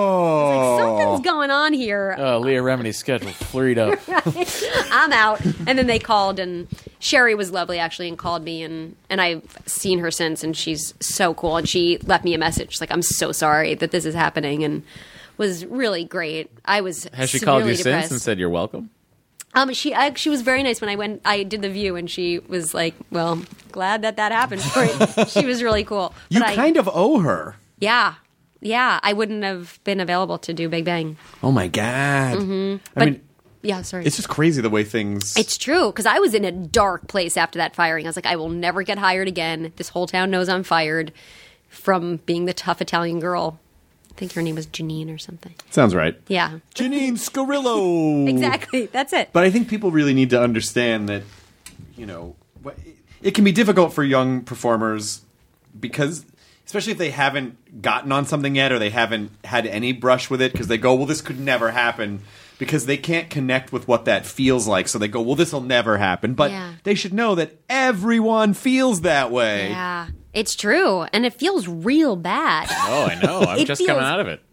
Oh. Something's going on here. Oh, Leah Remini's schedule flurried up. I'm out. And then they called, and Sherry was lovely, actually, and called me, and, and I've seen her since, and she's so cool. And she left me a message. She's like, I'm so sorry that this is happening, and was really great. I was Has she called you depressed. since and said you're welcome? Um, she I, she was very nice when I went. I did the View, and she was like, "Well, glad that that happened for you." She was really cool. You But I- kind of owe her. yeah, yeah. I wouldn't have been available to do Big Bang. Oh my god. Mm-hmm. I But mean, yeah, sorry. it's just crazy the way things. It's true, because I was in a dark place after that firing. I was like, I will never get hired again. This whole town knows I'm fired from being the tough Italian girl. I think her name was Janine or something. Sounds right. Yeah, Janine Scarillo. exactly. That's it. But I think people really need to understand that, you know, wh- it can be difficult for young performers because, especially if they haven't gotten on something yet or they haven't had any brush with it, because they go, well, this could never happen, because they can't connect with what that feels like. So they go, well, this will never happen. But Yeah. they should know that everyone feels that way. Yeah, it's true, and it feels real bad. Oh, I know. I'm It just feels- coming out of it.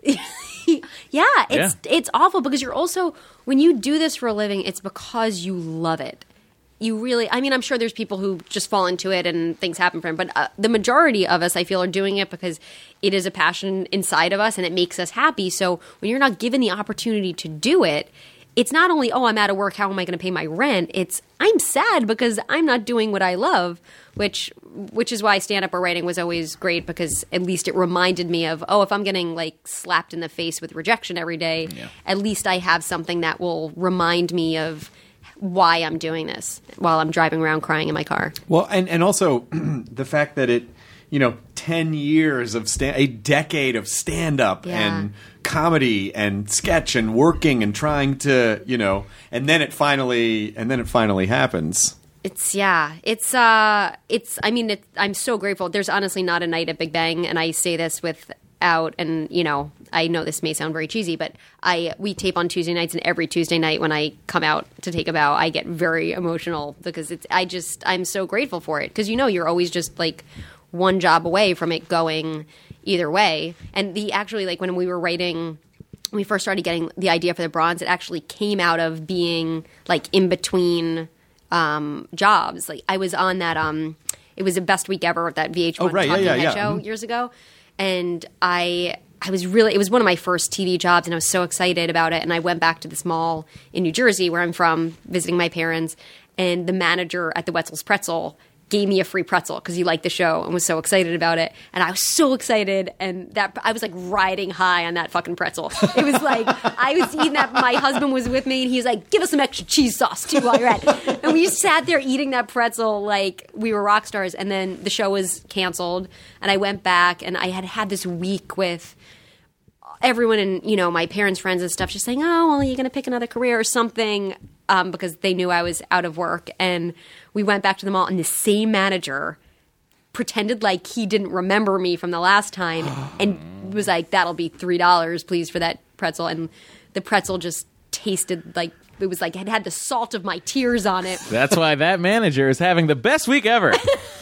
Yeah, it's it's awful because you're also, when you do this for a living, it's because you love it. You really, I mean, I'm sure there's people who just fall into it and things happen for them, but uh, the majority of us, I feel, are doing it because it is a passion inside of us and it makes us happy. So when you're not given the opportunity to do it, it's not only, oh, I'm out of work, how am I going to pay my rent? It's, I'm sad because I'm not doing what I love, which which is why stand-up or writing was always great, because at least it reminded me of, oh, if I'm getting like slapped in the face with rejection every day, Yeah. at least I have something that will remind me of why I'm doing this while I'm driving around crying in my car. Well, and, and also the fact that it, you know, ten years of stand, a decade of stand-up Yeah. and comedy and sketch and working and trying to, you know, and then it finally, and then it finally happens. It's yeah, it's uh, it's. I mean, it, I'm so grateful. There's honestly not a night at Big Bang, and I say this without, and you know, I know this may sound very cheesy, but I we tape on Tuesday nights, and every Tuesday night when I come out to take a bow, I get very emotional because it's. I just I'm so grateful for it, because you know you're always just like one job away from it going either way, and the actually like when we were writing. When we first started getting the idea for the Bronze, it actually came out of being like in between um, jobs. Like I was on that. Um, it was the best week ever. That V H one Oh, right. Yeah, Talking yeah, Head yeah. show Mhm. years ago, and I I was really. It was one of my first T V jobs, and I was so excited about it. And I went back to this mall in New Jersey, where I'm from, visiting my parents, and the manager at the Wetzel's Pretzel gave me a free pretzel because he liked the show and was so excited about it. And I was so excited, and that I was like riding high on that fucking pretzel. It was like I was eating that. My husband was with me, and he was like, "Give us some extra cheese sauce too while you're at it." And we sat there eating that pretzel like we were rock stars. And then the show was canceled, and I went back, and I had had this week with everyone and, you know, my parents' friends and stuff just saying, oh, well, you're going to pick another career or something, um, because they knew I was out of work. And we went back to the mall, and the same manager pretended like he didn't remember me from the last time and was like, that'll be three dollars, please, for that pretzel. And the pretzel just tasted like, it was like it had the salt of my tears on it. That's why that manager is having the best week ever.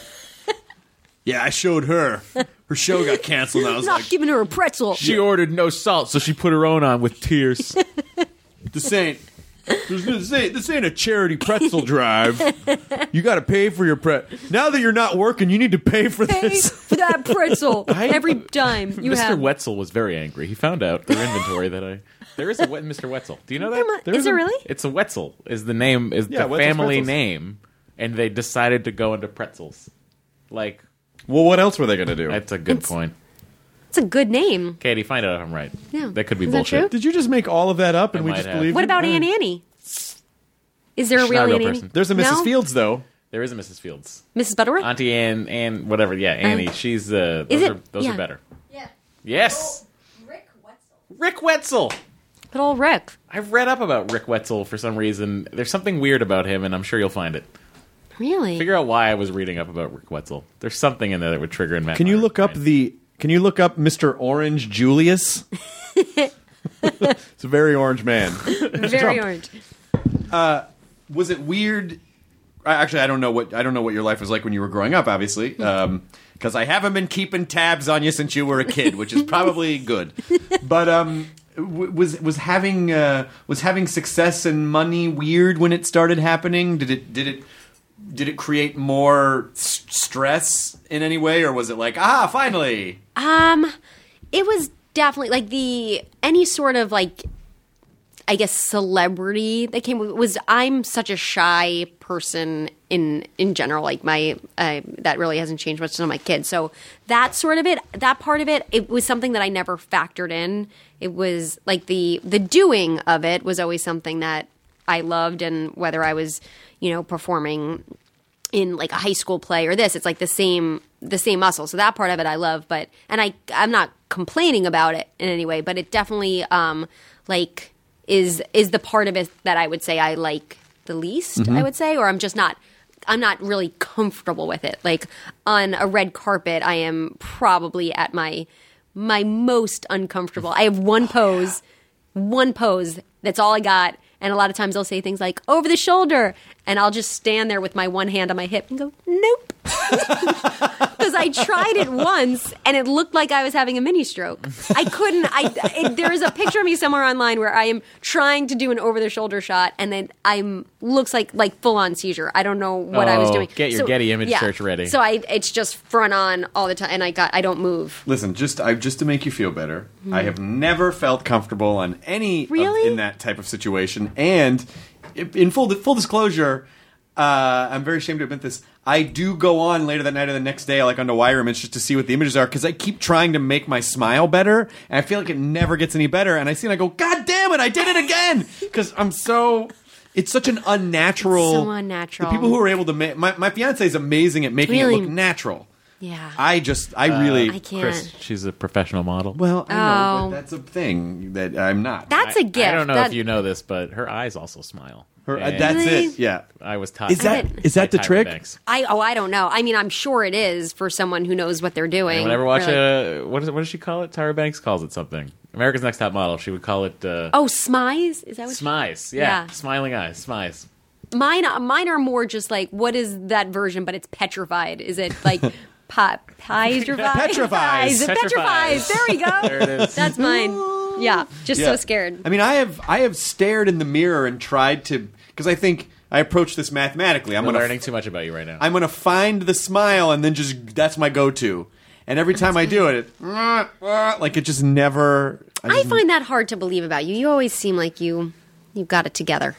Yeah, I showed her. Her show got canceled, and I was Not like, giving her a pretzel. She ordered no salt, so she put her own on with tears. this ain't, this ain't, this ain't a charity pretzel drive. You got to pay for your pret. Now that you're not working, you need to pay for Pay this. for that pretzel every time you Mister have. Wetzel was very angry. He found out through inventory that I there is a Wet- Mister Wetzel. Do you know that? There mu- There is a- there really? It's a Wetzel. Is the name is Yeah, the Wetzel's family Pretzels. name, and they decided to go into pretzels. Like Well, what else were they going to do? that's a good It's- point. It's a good name. Katie, find out if I'm right. Yeah. That could be Is that bullshit. true? Did you just make all of that up and I we might just have. believe What it? about Eh. Aunt Annie? Is there a She's real not a Aunt real Annie? person. There's a Missus No? Fields, though. There is a Missus Fields. Missus Butterworth? Auntie Ann and whatever. Yeah, Annie. She's uh, Is those it- are those yeah. are better. Yeah. Yes, Rick Wetzel. Rick Wetzel. Good old Rick. I've read up about Rick Wetzel for some reason. There's something weird about him, and I'm sure you'll find it. Really? Figure out why I was reading up about Rick Wetzel. There's something in there that would trigger in Matt. Can you Meyer, look up right? the? Can you look up Mister Orange Julius? It's a very orange man. Very orange. Was it weird I- actually, I don't know what I don't know what your life was like when you were growing up, obviously, because I haven't been keeping tabs on you since you were a kid, which is probably good. But um, w- was was having uh, was having success and money weird when it started happening? Did it did it did it create more s- stress in any way, or was it like, ah, finally? Um, it was definitely like the any sort of like, I guess, celebrity that came with was I'm such a shy person in in general. Like my uh, that really hasn't changed much to my kids. So that sort of it, that part of it, it was something that I never factored in. It was like the the doing of it was always something that I loved, and whether I was, you know, performing in like a high school play or this, it's like the same the same muscle. So that part of it I love, but and I I'm not complaining about it in any way, but it definitely um like is is the part of it that I would say I like the least, Mm-hmm. I would say, or I'm just not I'm not really comfortable with it. Like on a red carpet, I am probably at my my most uncomfortable. I have one pose, one pose. That's all I got. And a lot of times they'll say things like over the shoulder, and I'll just stand there with my one hand on my hip and go, nope. Because I tried it once and it looked like I was having a mini stroke. I couldn't. I it, there's a picture of me somewhere online where I am trying to do an over the shoulder shot, and then I'm looks like like full on seizure. I don't know what I was Oh, doing. get your Getty image search ready. So I it's just front on all the time, and I got I don't move. Listen, just I just to make you feel better, I have never felt comfortable on any of- Really? in that type of situation. And in full full disclosure, uh, I'm very ashamed to admit this. I do go on later that night or the next day, like onto Wire Image, just to see what the images are, because I keep trying to make my smile better, and I feel like it never gets any better. And I see it, and I go, God damn it, I did it again, because I'm so. It's such an unnatural. It's so unnatural. The people who are able to make my my fiance is amazing at making Really? it look natural. Yeah. I just I really I can't. Chris, she's a professional model. well, I know, Oh. but that's a thing that I'm not. That's a gift. I don't know That- if you know this, but her eyes also smile. Her- uh, And that's Really? it. Yeah. I was taught. Is that is that by the Tyra trick? Banks. I oh I don't know. I mean, I'm sure it is for someone who knows what they're doing. Anyone ever watch Really. a what is it? What does she call it? Tyra Banks calls it something. America's Next Top Model. She would call it uh, Oh, smize? Is that what? smize. Yeah. Yeah. Smiling eyes. Smize. Mine, mine are more just like, what is that version? But it's petrified. Is it like pop pies? Petrifies. It petrifies. There we go. There it is. That's mine. Yeah, just Yeah. so scared. I mean, I have I have stared in the mirror and tried to, because I think I approach this mathematically. I'm I'm gonna learning too much about you right now. I'm gonna find the smile and then just that's my go-to. And every time I do it, it like it just never. I just- find that hard to believe about you. You always seem like you you got it together.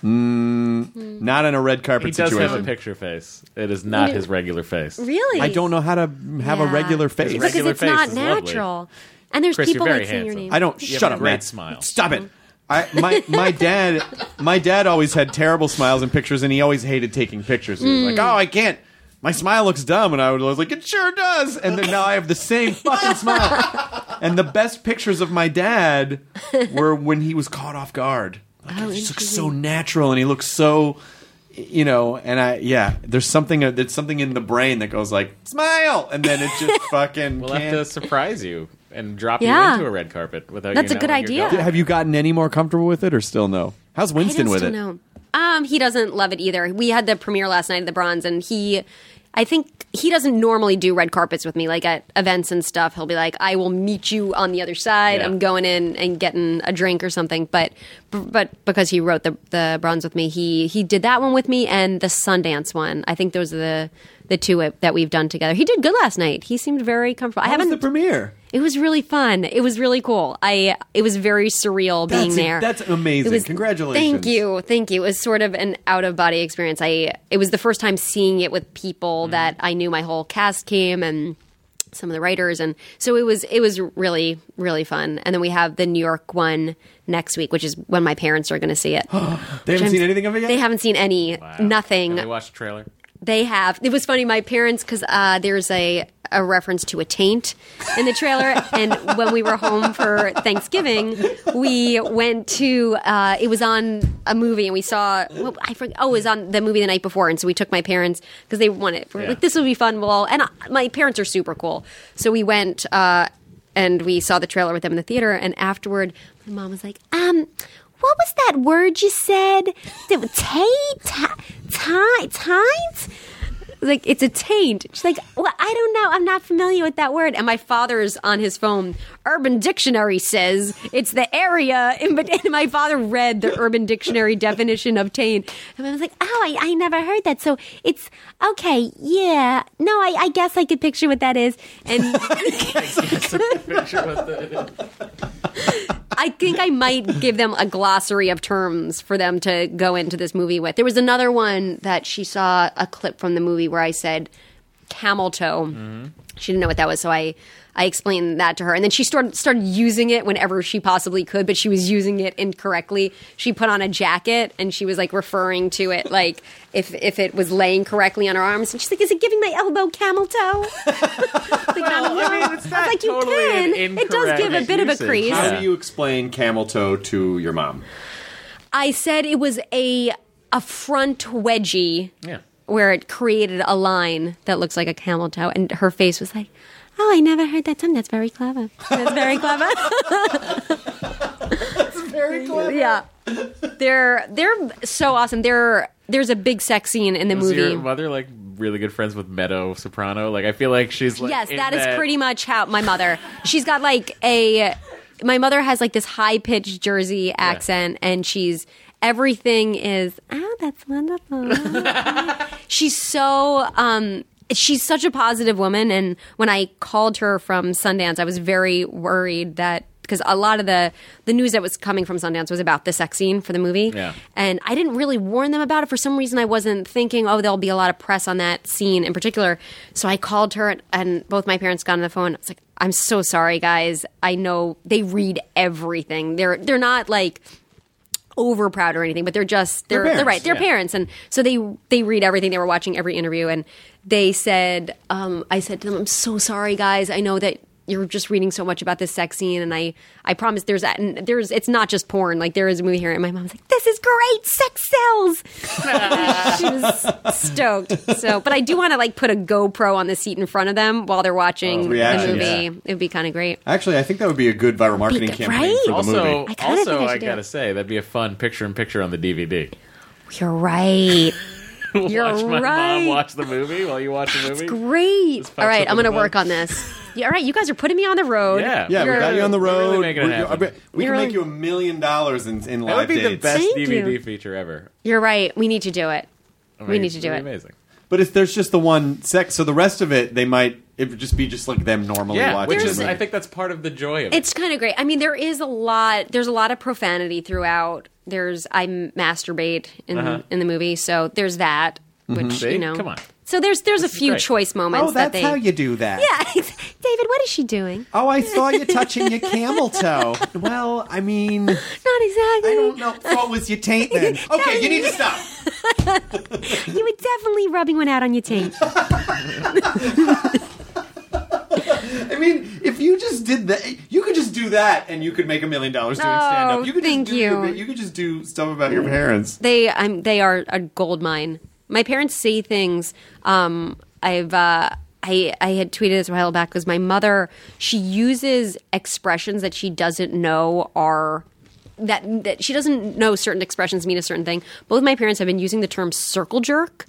not in a red carpet he does situation. have a picture face. It is not his regular face. Really? I don't know how to have a Yeah. regular face. His because regular it's face not is lovely. natural. And there's Chris, you're people very like saying your handsome. name. I don't. You have Shut a up, great Matt. smile. Stop it. I, my my dad my dad always had terrible smiles and pictures, and he always hated taking pictures. He was like, "Oh, I can't. My smile looks dumb," and I was like, "It sure does." And then now I have the same fucking smile. And the best pictures of my dad were when he was caught off guard. Like, Oh, he just looks so interesting. natural, and he looks so. You know, and I yeah, there's something uh, there's something in the brain that goes like smile, and then it just fucking. We'll can't. have to surprise you and drop Yeah. you into a red carpet without That's you a good knowing you're idea. going. Have you gotten any more comfortable with it, or still no? How's I Winston don't with still it? know. Um, he doesn't love it either. We had the premiere last night at the Bronze, and he, I think he doesn't normally do red carpets with me. Like at events and stuff, he'll be like, "I will meet you on the other side. Yeah. I'm going in and getting a drink or something." But, but because he wrote the the Bronze with me, he he did that one with me and the Sundance one. I think those are the the two that we've done together. He did good last night. He seemed very comfortable. I How was haven't. the premiere? It was really fun. It was really cool. I it was very surreal being That's- there. that's amazing. It was- Congratulations. Thank you. Thank you. It was sort of an out of body experience. I it was the first time seeing it with people Mm-hmm. that I knew. My whole cast came and some of the writers, and so it was it was really really fun. And then we have the New York one next week, which is when my parents are going to see it. They haven't I'm- seen anything of it yet? They haven't seen any Wow. nothing. Have they watched the trailer? They have. It was funny. My parents, because uh, there's a, a reference to a taint in the trailer, and when we were home for Thanksgiving, we went to. Uh, it was on a movie, and we saw. Well, I forget. Oh, it was on the movie the night before, and so we took my parents because they wanted. We're Yeah. like, this will be fun. Well, and uh, my parents are super cool, so we went. Uh, and we saw the trailer with them in the theater, and afterward, my mom was like, "Um, what was that word you said? Taint? Taint? Taint? Like, it's a taint. She's like, well, I don't know. I'm not familiar with that word. And my father's on his phone. Urban Dictionary says it's the area. In, and my father read the Urban Dictionary definition of taint. And I was like, oh, I, I never heard that. So it's, okay, yeah. No, I, I guess I could picture what that is. And I think I might give them a glossary of terms for them to go into this movie with. There was another one that she saw a clip from the movie where I said camel toe. Mm-hmm. She didn't know what that was, so I, I explained that to her. And then she started started using it whenever she possibly could, but she was using it incorrectly. She put on a jacket, and she was, like, referring to it, like, if if it was laying correctly on her arms. And she's like, is it giving my elbow camel toe? like, well, no, I mean, it's not I was like, totally you can. an It does give a incorrect bit of a usage. crease. How Yeah. do you explain camel toe to your mom? I said it was a a front wedgie Yeah. where it created a line that looks like a camel toe, and her face was like, "Oh, I never heard that term. That's very clever. That's very clever." That's very clever. Yeah, they're they're so awesome. They're there's a big sex scene in the Was movie. your mother like really good friends with Meadow Soprano? Like, I feel like she's like Yes, in that is pretty much how my mother. She's got like a. My mother has like this high pitched Jersey accent, and she's everything is. Oh, that's wonderful. She's so. Um, she's such a positive woman, and when I called her from Sundance, I was very worried that. Because a lot of the, the news that was coming from Sundance was about the sex scene for the movie. Yeah. And I didn't really warn them about it. For some reason, I wasn't thinking, oh, there'll be a lot of press on that scene in particular. So I called her, and, and both my parents got on the phone. I was like, I'm so sorry, guys. I know they read everything. They're they're not like over proud or anything, but they're just they're They're they're, parents, right. They're yeah. parents, and so they they read everything. They were watching every interview, and they said, um, I said to them, I'm so sorry, guys. I know that you're just reading so much about this sex scene, and I, I promise there's that, and there's it's not just porn. Like, there is a movie here, and my mom was like, "This is great, sex sells." She was stoked. So, but I do want to like put a GoPro on the seat in front of them while they're watching Oh, the reaction, movie. yeah. It would be kind of great. Actually, I think that would be a good viral marketing good, campaign right? for the Also, movie. I kinda also, think I I, should do gotta it. say that'd be a fun picture in picture on the D V D. You're right. You're watch my right. mom watch the movie while you watch the movie. Great. Just All pops right, up I'm in going to the work phone. on this. Yeah, all right, you guys are putting me on the road. Yeah, Yeah, we You're- got you on the We're road. really making it We're- happen. I bet we You're can like- make you a million dollars in in That live would be the dates. best Thank D V D you. feature ever. You're right. We need to do it. I We mean, need to do it'd it. be Amazing. But if there's just the one sex, so the rest of it, they might it would just be just like them normally Yeah, watching. which the is movie. I think that's part of the joy of it. It's kind of great. I mean, there is a lot. There's a lot of profanity throughout. There's I masturbate in Uh-huh. in the movie, so there's that. Which See? you know, Come on. So there's there's a is few great. choice moments. Oh, that that's they, how you do that. Yeah, David, what is she doing? Oh, I saw you touching your camel toe. Well, I mean, Not exactly. I don't know. What was your taint then? Okay, you need to stop. You were definitely rubbing one out on your taint. I mean, if you just did that, you could just do that, and you could make a million dollars doing stand up. You could thank just do you. your- you could just do stuff about your parents. They I'm they are a gold mine. My parents say things. Um, I've uh, I I had tweeted this a while back because my mother, she uses expressions that she doesn't know are. That, that she doesn't know certain expressions mean a certain thing. Both my parents have been using the term circle jerk.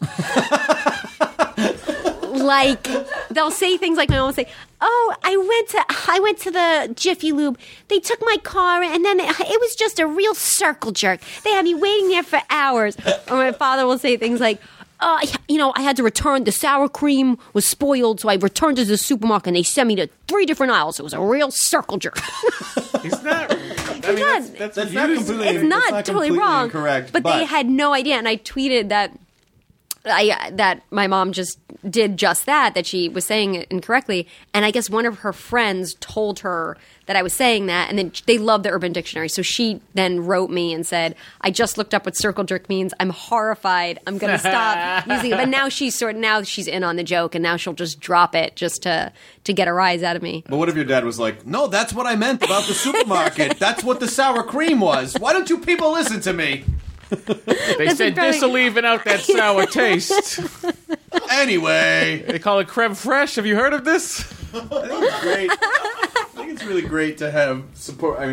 Like, they'll say things like my mom will say, "Oh, I went to I went to the Jiffy Lube. They took my car, and then it, it was just a real circle jerk. They had me waiting there for hours." Or my father will say things like, "Uh, you know, I had to return the sour cream was spoiled, so I returned it to the supermarket, and they sent me to three different aisles. It was a real circle jerk." He's not. I mean, not- that's, that's, That's not used- completely. It's not, not totally completely wrong, incorrect, but, they had no idea. And I tweeted that I that my mom just did just that, that she was saying it incorrectly. And I guess one of her friends told her that I was saying that, and then they love the Urban Dictionary. So she then wrote me and said, "I just looked up what circle jerk means. I'm horrified. I'm going to stop using it." But now she's sort of now she's in on the joke, and now she'll just drop it just to to get a rise out of me. But what if your dad was like, "No, that's what I meant about the supermarket. That's what the sour cream was. Why don't you people listen to me?" They said probably- this'll even out that sour taste. Anyway, They call it creme fraiche. Have you heard of this? I think it's great. I think it's really great to have support. I mean,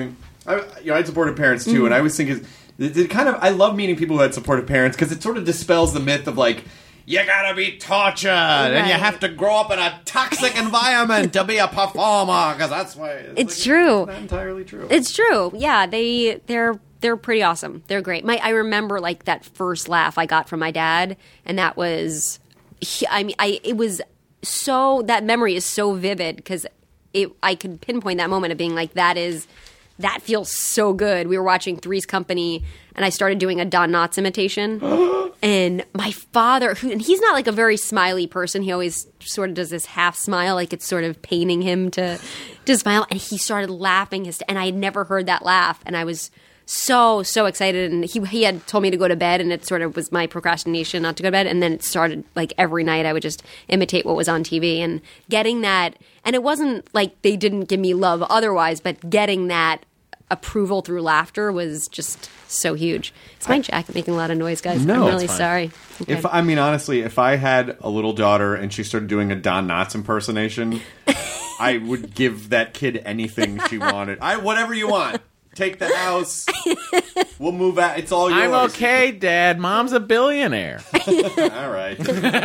I, you know, I had supportive parents too, mm-hmm. and I always think is it, it kind of. I love meeting people who had supportive parents because it sort of dispels the myth of like you gotta be tortured right. and you have to grow up in a toxic environment to be a performer because that's why it's, it's like, true. It's not entirely true. It's true. Yeah, they they're they're pretty awesome. They're great. My I remember like that first laugh I got from my dad, and that was, I mean, I it was so that memory is so vivid because it I could pinpoint that moment of being like that is. That feels so good. We were watching Three's Company, and I started doing a Don Knotts imitation. And my father, who and he's not like a very smiley person. He always sort of does this half smile, like it's sort of paining him to to smile. And he started laughing, his, and I had never heard that laugh. And I was so so excited. And he he had told me to go to bed, and it sort of was my procrastination not to go to bed. And then it started like every night I would just imitate what was on T V and getting that. And it wasn't like they didn't give me love otherwise, but getting that approval through laughter was just so huge. Is my jacket making a lot of noise, guys? No, I'm really sorry. Okay. If I mean honestly, if I had a little daughter and she started doing a Don Knotts impersonation, I would give that kid anything she wanted. I whatever you want. Take the house. We'll move out. It's all yours. I'm okay, Dad. Mom's a billionaire. All right.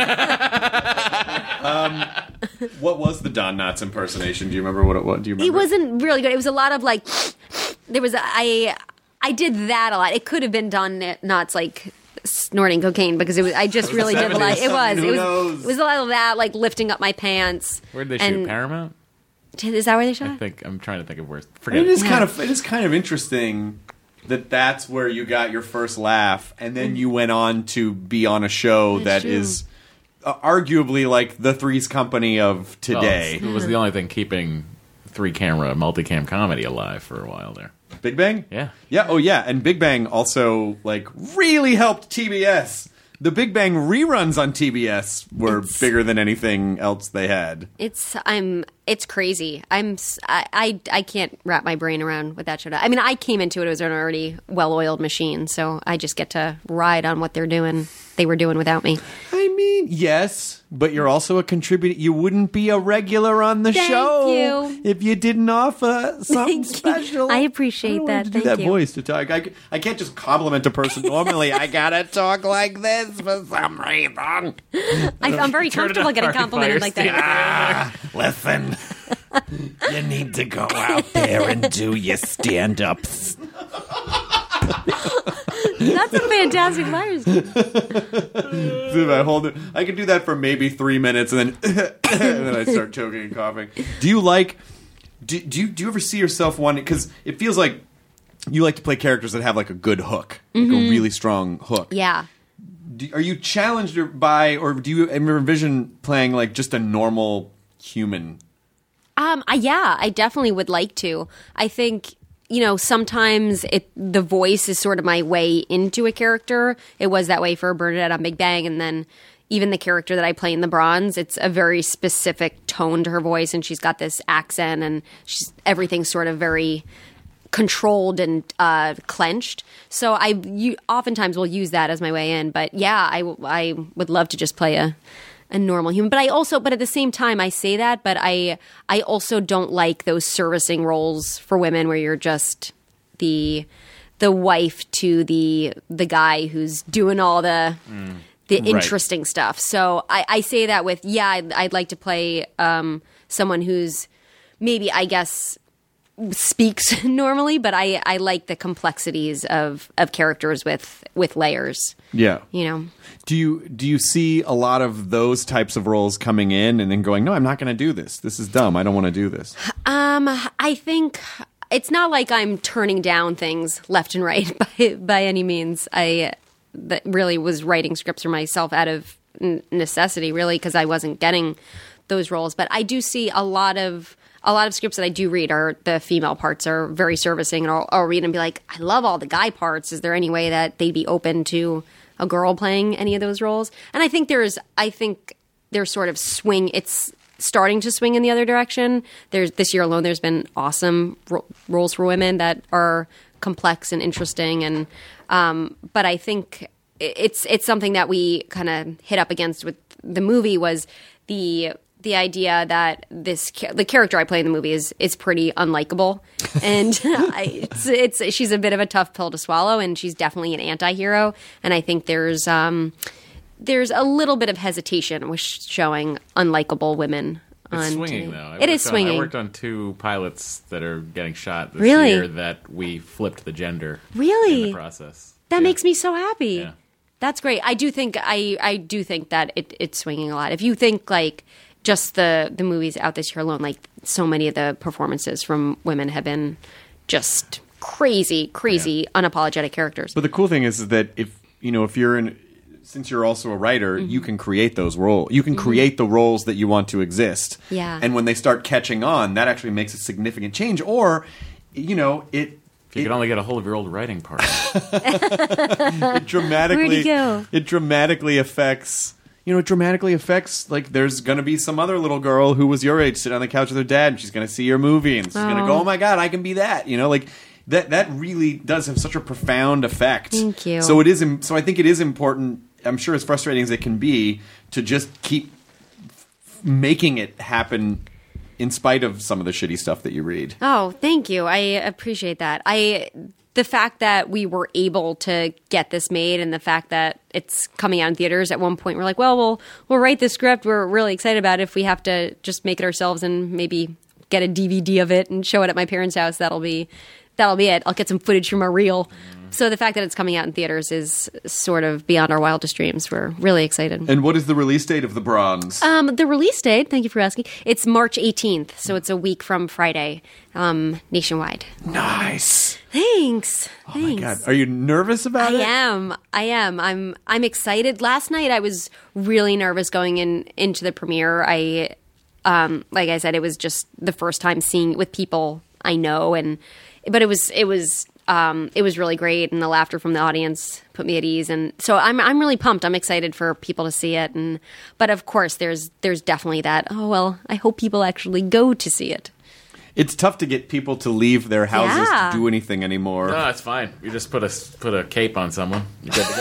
um, what was the Don Knotts impersonation? Do you remember what it was? Do you remember? It wasn't really good. It was a lot of like. There was a, I. I did that a lot. It could have been Don Knotts like snorting cocaine because it was. I just really did a lot. It was. It was. It was a lot of that, like lifting up my pants. Where did they and, shoot? Paramount. Is that where they shot? I think I'm trying to think of where. Forget it is yeah. kind of it is kind of interesting that that's where you got your first laugh, and then you went on to be on a show That's that true. is uh, arguably like the Three's Company of today. Well, it was the only thing keeping three camera multicam comedy alive for a while there. Big Bang? Yeah. Yeah, oh yeah, and Big Bang also like really helped T B S. The Big Bang reruns on T B S were It's- bigger than anything else they had. It's I'm it's crazy. I'm s- I, I I can't wrap my brain around what that show does. I mean, I came into it as an already well-oiled machine, so I just get to ride on what they're doing. They were doing without me. I mean, yes, but you're also a contributor. You wouldn't be a regular on the Thank show you. if you didn't offer something Thank you. special. I appreciate I don't that. have to do Thank that you. voice to talk. I, I can't just compliment a person normally. I gotta talk like this for some reason. I, I'm very Turn it comfortable up, getting Harvey complimented like Firestein. that. Ah, listen, you need to go out there and do your stand-ups. That's a fantastic Myers. If I hold it, I could do that for maybe three minutes, and then and then I start choking and coughing. Do you like? Do, do you do you ever see yourself wanting? Because it feels like you like to play characters that have like a good hook, like a really strong hook. Yeah. Do, are you challenged by, or do you ever envision playing like just a normal human? Um. I, yeah. I definitely would like to. I think. You know, sometimes it the voice is sort of my way into a character. It was that way for Bernadette on Big Bang, and then even the character that I play in The Bronze, it's a very specific tone to her voice, and she's got this accent, and she's everything's sort of very controlled and uh, clenched. So I you, oftentimes will use that as my way in. But yeah, I I would love to just play a. a normal human. But I also, but at the same time, I say that, but I, I also don't like those servicing roles for women where you're just the, the wife to the, the guy who's doing all the, mm. the interesting right. stuff. So I, I say that with, yeah, I'd, I'd like to play, um, someone who's maybe, I guess, speaks normally, but I, I like the complexities of, of characters with, with layers. Yeah. You know? Do you do you see a lot of those types of roles coming in and then going, no, I'm not going to do this. This is dumb. I don't want to do this. Um, I think it's not like I'm turning down things left and right by by any means. I that really was writing scripts for myself out of necessity, really, because I wasn't getting those roles. But I do see a lot of a lot of scripts that I do read are the female parts are very servicing, and I'll, I'll read and be like, I love all the guy parts. Is there any way that they'd be open to a girl playing any of those roles? And I think there's, I think there's sort of swing. It's starting to swing in the other direction. There's this year alone, there's been awesome ro- roles for women that are complex and interesting. And, um, but I think it's, it's something that we kind of hit up against with the movie was the, the idea that this cha- the character I play in the movie is is pretty unlikable, and I, it's, it's she's a bit of a tough pill to swallow, and she's definitely an anti-hero. And I think there's um there's a little bit of hesitation with sh- showing unlikable women. It's on swinging, t- though. I It is worked on- swinging. I worked on two pilots that are getting shot this Really? year that we flipped the gender Really? in the process. That Yeah. makes me so happy. Yeah. That's great. I do think I, I do think that it, it's swinging a lot. If you think like just the the movies out this year alone, like so many of the performances from women have been just crazy, crazy, unapologetic characters. But the cool thing is, is that if you know if you're in, since you're also a writer, Mm-hmm. you can create those roles. You can create the roles that you want to exist. Yeah. And when they start catching on, that actually makes a significant change. Or, you know, it. If you it- could only get a hold of your old writing partner. it dramatically Where'd he go? it dramatically affects you know it dramatically affects like there's gonna be some other little girl who was your age sitting on the couch with her dad and she's gonna see your movie and she's gonna go, oh my god, I can be that, you know like that that really does have such a profound effect. Thank you. So it is im- so I think it is important, I'm sure as frustrating as it can be, to just keep f- making it happen in spite of some of the shitty stuff that you read. Oh, thank you. I appreciate that. I the fact that we were able to get this made and the fact that it's coming out in theaters at one point, we're like, well, we'll we'll write the script. We're really excited about it. If we have to just make it ourselves and maybe get a D V D of it and show it at my parents' house, that'll be that'll be it. I'll get some footage from a reel. So the fact that it's coming out in theaters is sort of beyond our wildest dreams. We're really excited. And what is the release date of The Bronze? Um, the release date, thank you for asking, it's March eighteenth, so it's a week from Friday, um, nationwide. Nice. Thanks. Oh Thanks. my god, are you nervous about I it? am. I am. I'm I'm excited. Last night I was really nervous going in into the premiere. I um like I said, it was just the first time seeing it with people I know, and but it was it was um it was really great, and the laughter from the audience put me at ease, and so I'm I'm really pumped. I'm excited for people to see it, and but of course there's there's definitely that, oh well, I hope people actually go to see it. It's tough to get people to leave their houses Yeah. to do anything anymore. No, it's fine. You just put a put a cape on someone. You're good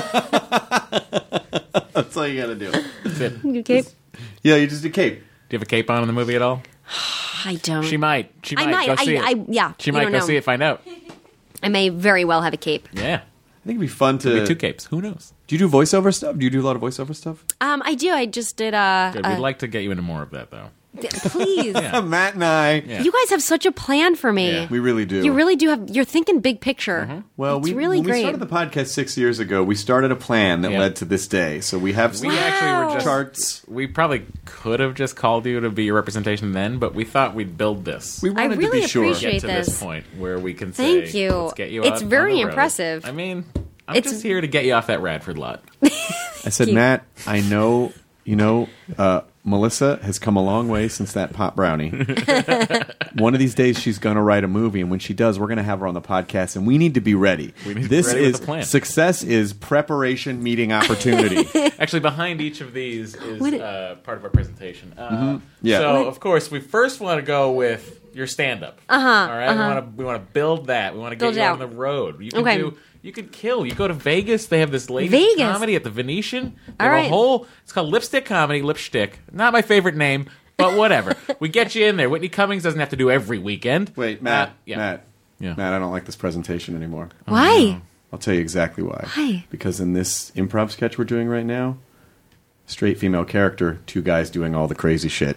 to go. That's all you gotta do. That's it. Okay. Yeah, you just do cape. Do you have a cape on in the movie at all? I don't. She might. She I might. might. Go I- see it. I- yeah, She you might don't go know. see it. Find out. I may very well have a cape. Yeah. I think it'd be fun to. Maybe two capes. Who knows? Do you do voiceover stuff? Do you do a lot of voiceover stuff? Um, I do. I just did. Uh, Good. uh We'd like to get you into more of that, though. please. Matt and I, Yeah. You guys have such a plan for me. Yeah. we really do. You really do have. You're thinking big picture. Mm-hmm. Well, it's we really when great. we started the podcast six years ago, we started a plan that Yeah. led to this day. So we have some We actually were just charts. We probably could have just called you to be your representation then, but we thought we'd build this. We wanted really to be sure. appreciate- get to this. this. point where we can say, Thank you. Let's get you It's out very on the road." impressive. I mean, I'm It's- just here to get you off that Radford lot. I said, you. Matt, I know, you know, uh, Melissa has come a long way since that pot brownie. One of these days, she's going to write a movie, and when she does, we're going to have her on the podcast, and we need to be ready. We need to be this ready with is a plan. success is preparation meeting opportunity. Actually, behind each of these is What it- uh, part of our presentation. Uh, Yeah. So, What- of course, we first want to go with your stand-up. Uh-huh. All right. We want to we want to build that. We want to get Build you it on out. the road. You can Okay. do. You could kill. You go to Vegas. They have this latest Vegas. comedy at the Venetian. They All have right. a whole. It's called Lipstick Comedy. Lipstick. Not my favorite name, but whatever. We get you in there. Whitney Cummings doesn't have to do every weekend. Wait, Matt, Uh, yeah. Matt, Yeah. Matt, I don't like this presentation anymore. Why? I'll tell you exactly why. Why? Because in this improv sketch we're doing right now, straight female character, two guys doing all the crazy shit.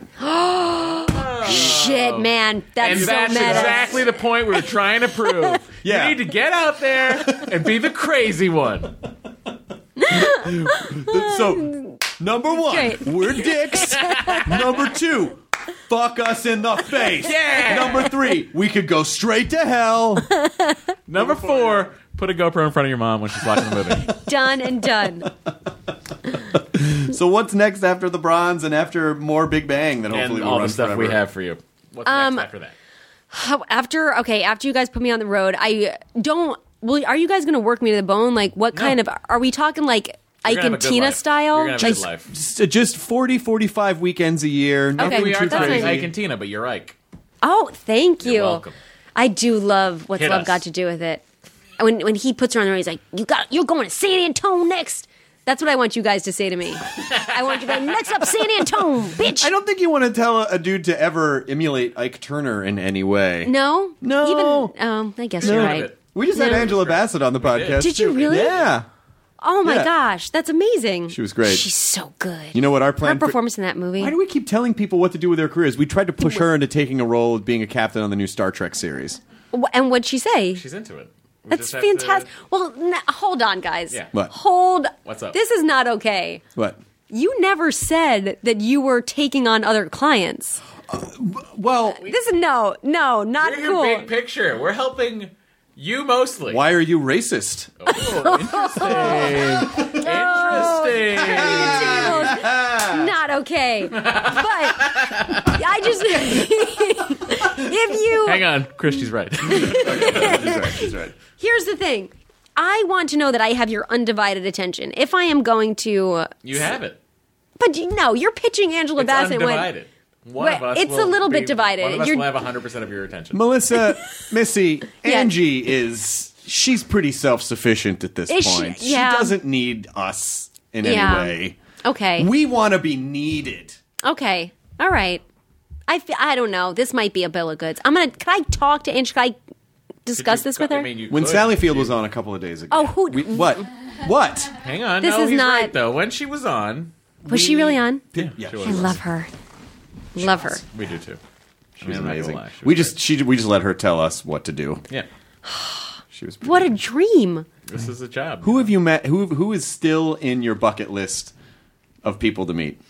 Shit, man. That's And so that's meta. exactly the point we were trying to prove. Yeah. You need to get out there and be the crazy one. So, number one, Great. we're dicks. Number two, fuck us in the face. Yeah. Number three, we could go straight to hell. Number four, put a GoPro in front of your mom when she's watching the movie. Done and done. So what's next after the Bronze and after more Big Bang that hopefully and will all run the stuff forever? we have for you. What's Um, next after that? How- After okay, after you guys put me on the road, I don't. Well, are you guys going to work me to the bone? Like, what No. kind of? Are we talking like You're Ike gonna have and a good Tina life. style? You're gonna have a Like, good life. Just, just forty, forty-five weekends a year. Nothing Okay, we too are that's talking fine. Ike and Tina, but you're Ike. oh, thank you. You're welcome. I do love what's Hit love us. got to do with it. When when he puts her on the road, he's like, "You got, you're going to San Antonio next." That's what I want you guys to say to me. I want you to go, next up, San Antone, bitch. I don't think you want to tell a, a dude to ever emulate Ike Turner in any way. No? No. Even, um, I guess No. you're right. We just had No. Angela Bassett on the podcast. Did you really? Yeah. Oh my Yeah. gosh, that's amazing. She was great. She's so good. You know what our plan Her for- performance in that movie. Why do we keep telling people what to do with their careers? We tried to push her into taking a role of being a captain on the new Star Trek series. Wh- And what'd she say? She's into it. We That's just have to- fantastic. Well, n- hold on, guys. Yeah. What? Hold. What's up? This is not okay. What? You never said that you were taking on other clients. Well, This is no, no, not We're your cool. big picture. We're helping you mostly. why are you racist? Oh, interesting. Interesting. Tables. Not okay. But I just if you Hang on, Christy's right. She's right. She's right. here's the thing. I want to know that I have your undivided attention. If I am going to, You have it. but you, no, you're pitching Angela It's Bassett. when- undivided. One Wait, of us it's a will little bit be- divided. One of us You're- will have one hundred percent of your attention. Melissa, Missy, Yeah. Angie is she's pretty self-sufficient at this Is she? point. Yeah. doesn't need us in Yeah. any way. Okay. We want to be needed. Okay. All right. I, fe- I don't know. This might be a bill of goods. I'm gonna. Can I talk to Angie? Can I discuss Could you- this with her? I mean, you When could. Sally Field was on a couple of days ago. Oh, who- We, what? What? Hang on. This no, is he's not- right, though. When she was on. Was she really on? Yeah, Yeah. she I was. love her. Love her. We do too. She was I'm not gonna amazing. lie, she was We great. just she we just let her tell us what to do. Yeah. She was. Pretty What a dream. This is a job. Who have you met? Who who is still in your bucket list of people to meet?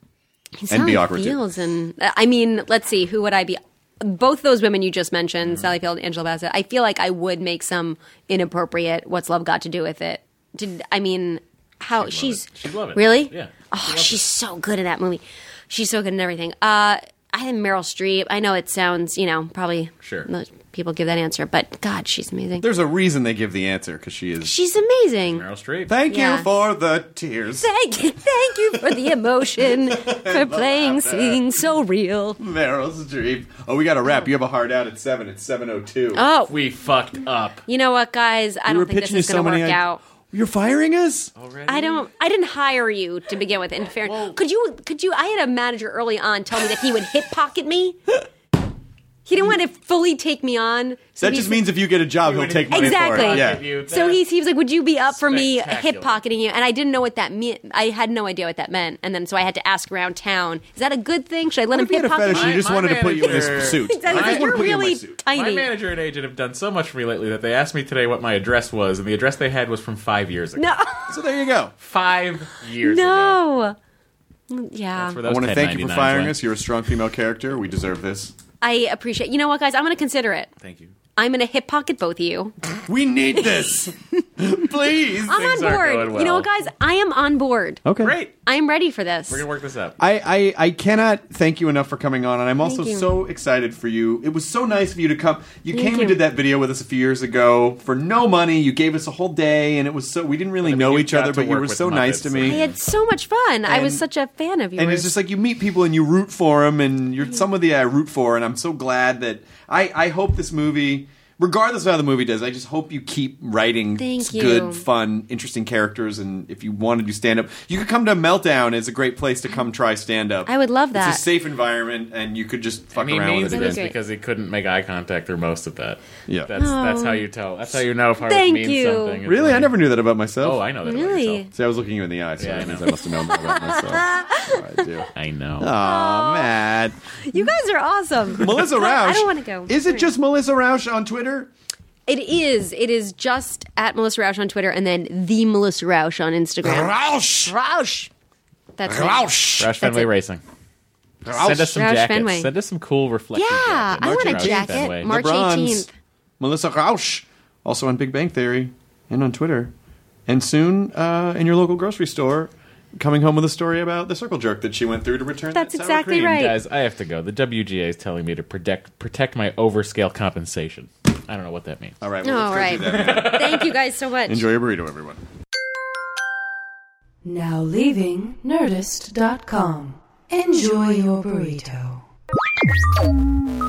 And be Sally awkward, too. Fields and I mean, let's see. Who would I be? Both those women you just mentioned, Mm-hmm. Sally Field and Angela Bassett. I feel like I would make some inappropriate. What's love got to do with it? Did I mean how She'd love she's it. She'd love it. really? Yeah. Oh, she's so good in that movie. She's so good in everything. Uh, I think Meryl Streep. I know it sounds, you know, probably Sure. most people give that answer, but God, she's amazing. There's a reason they give the answer because she is. She's amazing. Meryl Streep. Thank Yeah. you for the tears, Thank you, thank you for the emotion, for playing, singing so real. Meryl Streep. Oh, we got to wrap. You have a hard out at seven. It's seven oh two. Oh, We fucked up. you know what, guys? I We don't were think this pitching is you going so to many work i- out. You're firing us? Already? I don't. I didn't hire you to begin with. In fairness, could you? Could you? I had a manager early on tell me that he would hip pocket me. He didn't want to fully take me on. So That he just said- means if you get a job, he'll take money Exactly. for it. Give Yeah. you So that. he, he was like, "Would you be up for me Spectacular. hip pocketing you?" And I didn't know what that meant. I had no idea what that meant. And then so I had to ask around town: "Is that a good thing? Should I let What him if he had hip a pocket fetish me?" and you just My- wanted my to put you in his manager- suit? Exactly. I He's just like, want "You're to put you in my really suit. tiny." My manager and agent have done so much for me lately that they asked me today what my address was, and the address they had was from five years ago. No, So there you go. Five years ago. no. Yeah, That's where I those want to thank you for ten ninety-nines firing went. us. You're a strong female character. We deserve this. I appreciate. You know what, guys? I'm going to consider it. Thank you. I'm going to hip pocket both of you. We need this. Please. I'm Things on aren't board. going You know well. what, guys? I am on board. Okay. Great. I'm ready for this. We're gonna work this out. I, I, I cannot thank you enough for coming on, and I'm also Thank you. so excited for you. It was so nice of you to come. You Thank came you. and did that video with us a few years ago for no money. You gave us a whole day, and it was so we didn't really But I mean, know you've each got other, to but you work were with so nice Muppets, to so- I me. had so much fun. I was And- such a fan of yours. And it's just like you meet people and you root for them, and you're somebody I root for, and I'm so glad that I, I hope this movie, regardless of how the movie does, I just hope you keep writing Thank you. good, fun, interesting characters. And if you want to do stand up, you could come to Meltdown. It's a great place to come try stand up. I would love that. It's a safe environment, and you could just fuck And he around means with it. That'd this be great. because he couldn't make eye contact through most of that. Yeah. That's that's how you tell. That's how you know if Harvard Thank means you. something. It's Really, like- I never knew that about myself. Oh, I know that. about Really? yourself. See, I was looking you in the eye, so Yeah, I that means know. I must have known that about myself. I do. I know. Oh, Matt. You guys are awesome. Melissa Rausch. I don't want to go. Is it just Melissa Rausch on Twitter? It is. It is just at Melissa Rausch on Twitter and then the Melissa Rausch on Instagram. Rausch. Rausch. That's it. Rausch. Roush Fenway it. Racing. Send us some Roush jackets. Fenway. Send us some cool reflective Yeah, jackets. I want a March jacket. Fenway. March LeBron's. eighteenth. Melissa Rausch. Also on Big Bang Theory and on Twitter. And soon uh, in your local grocery store, coming home with a story about the circle jerk that she went through to return That's that sour exactly cream. right. Guys, I have to go. The W G A is telling me to protect protect my overscale compensation. I don't know what that means. All right. Well, All let's go right. do that. Thank you guys so much. Enjoy your burrito, everyone. Now leaving Nerdist dot com. Enjoy your burrito.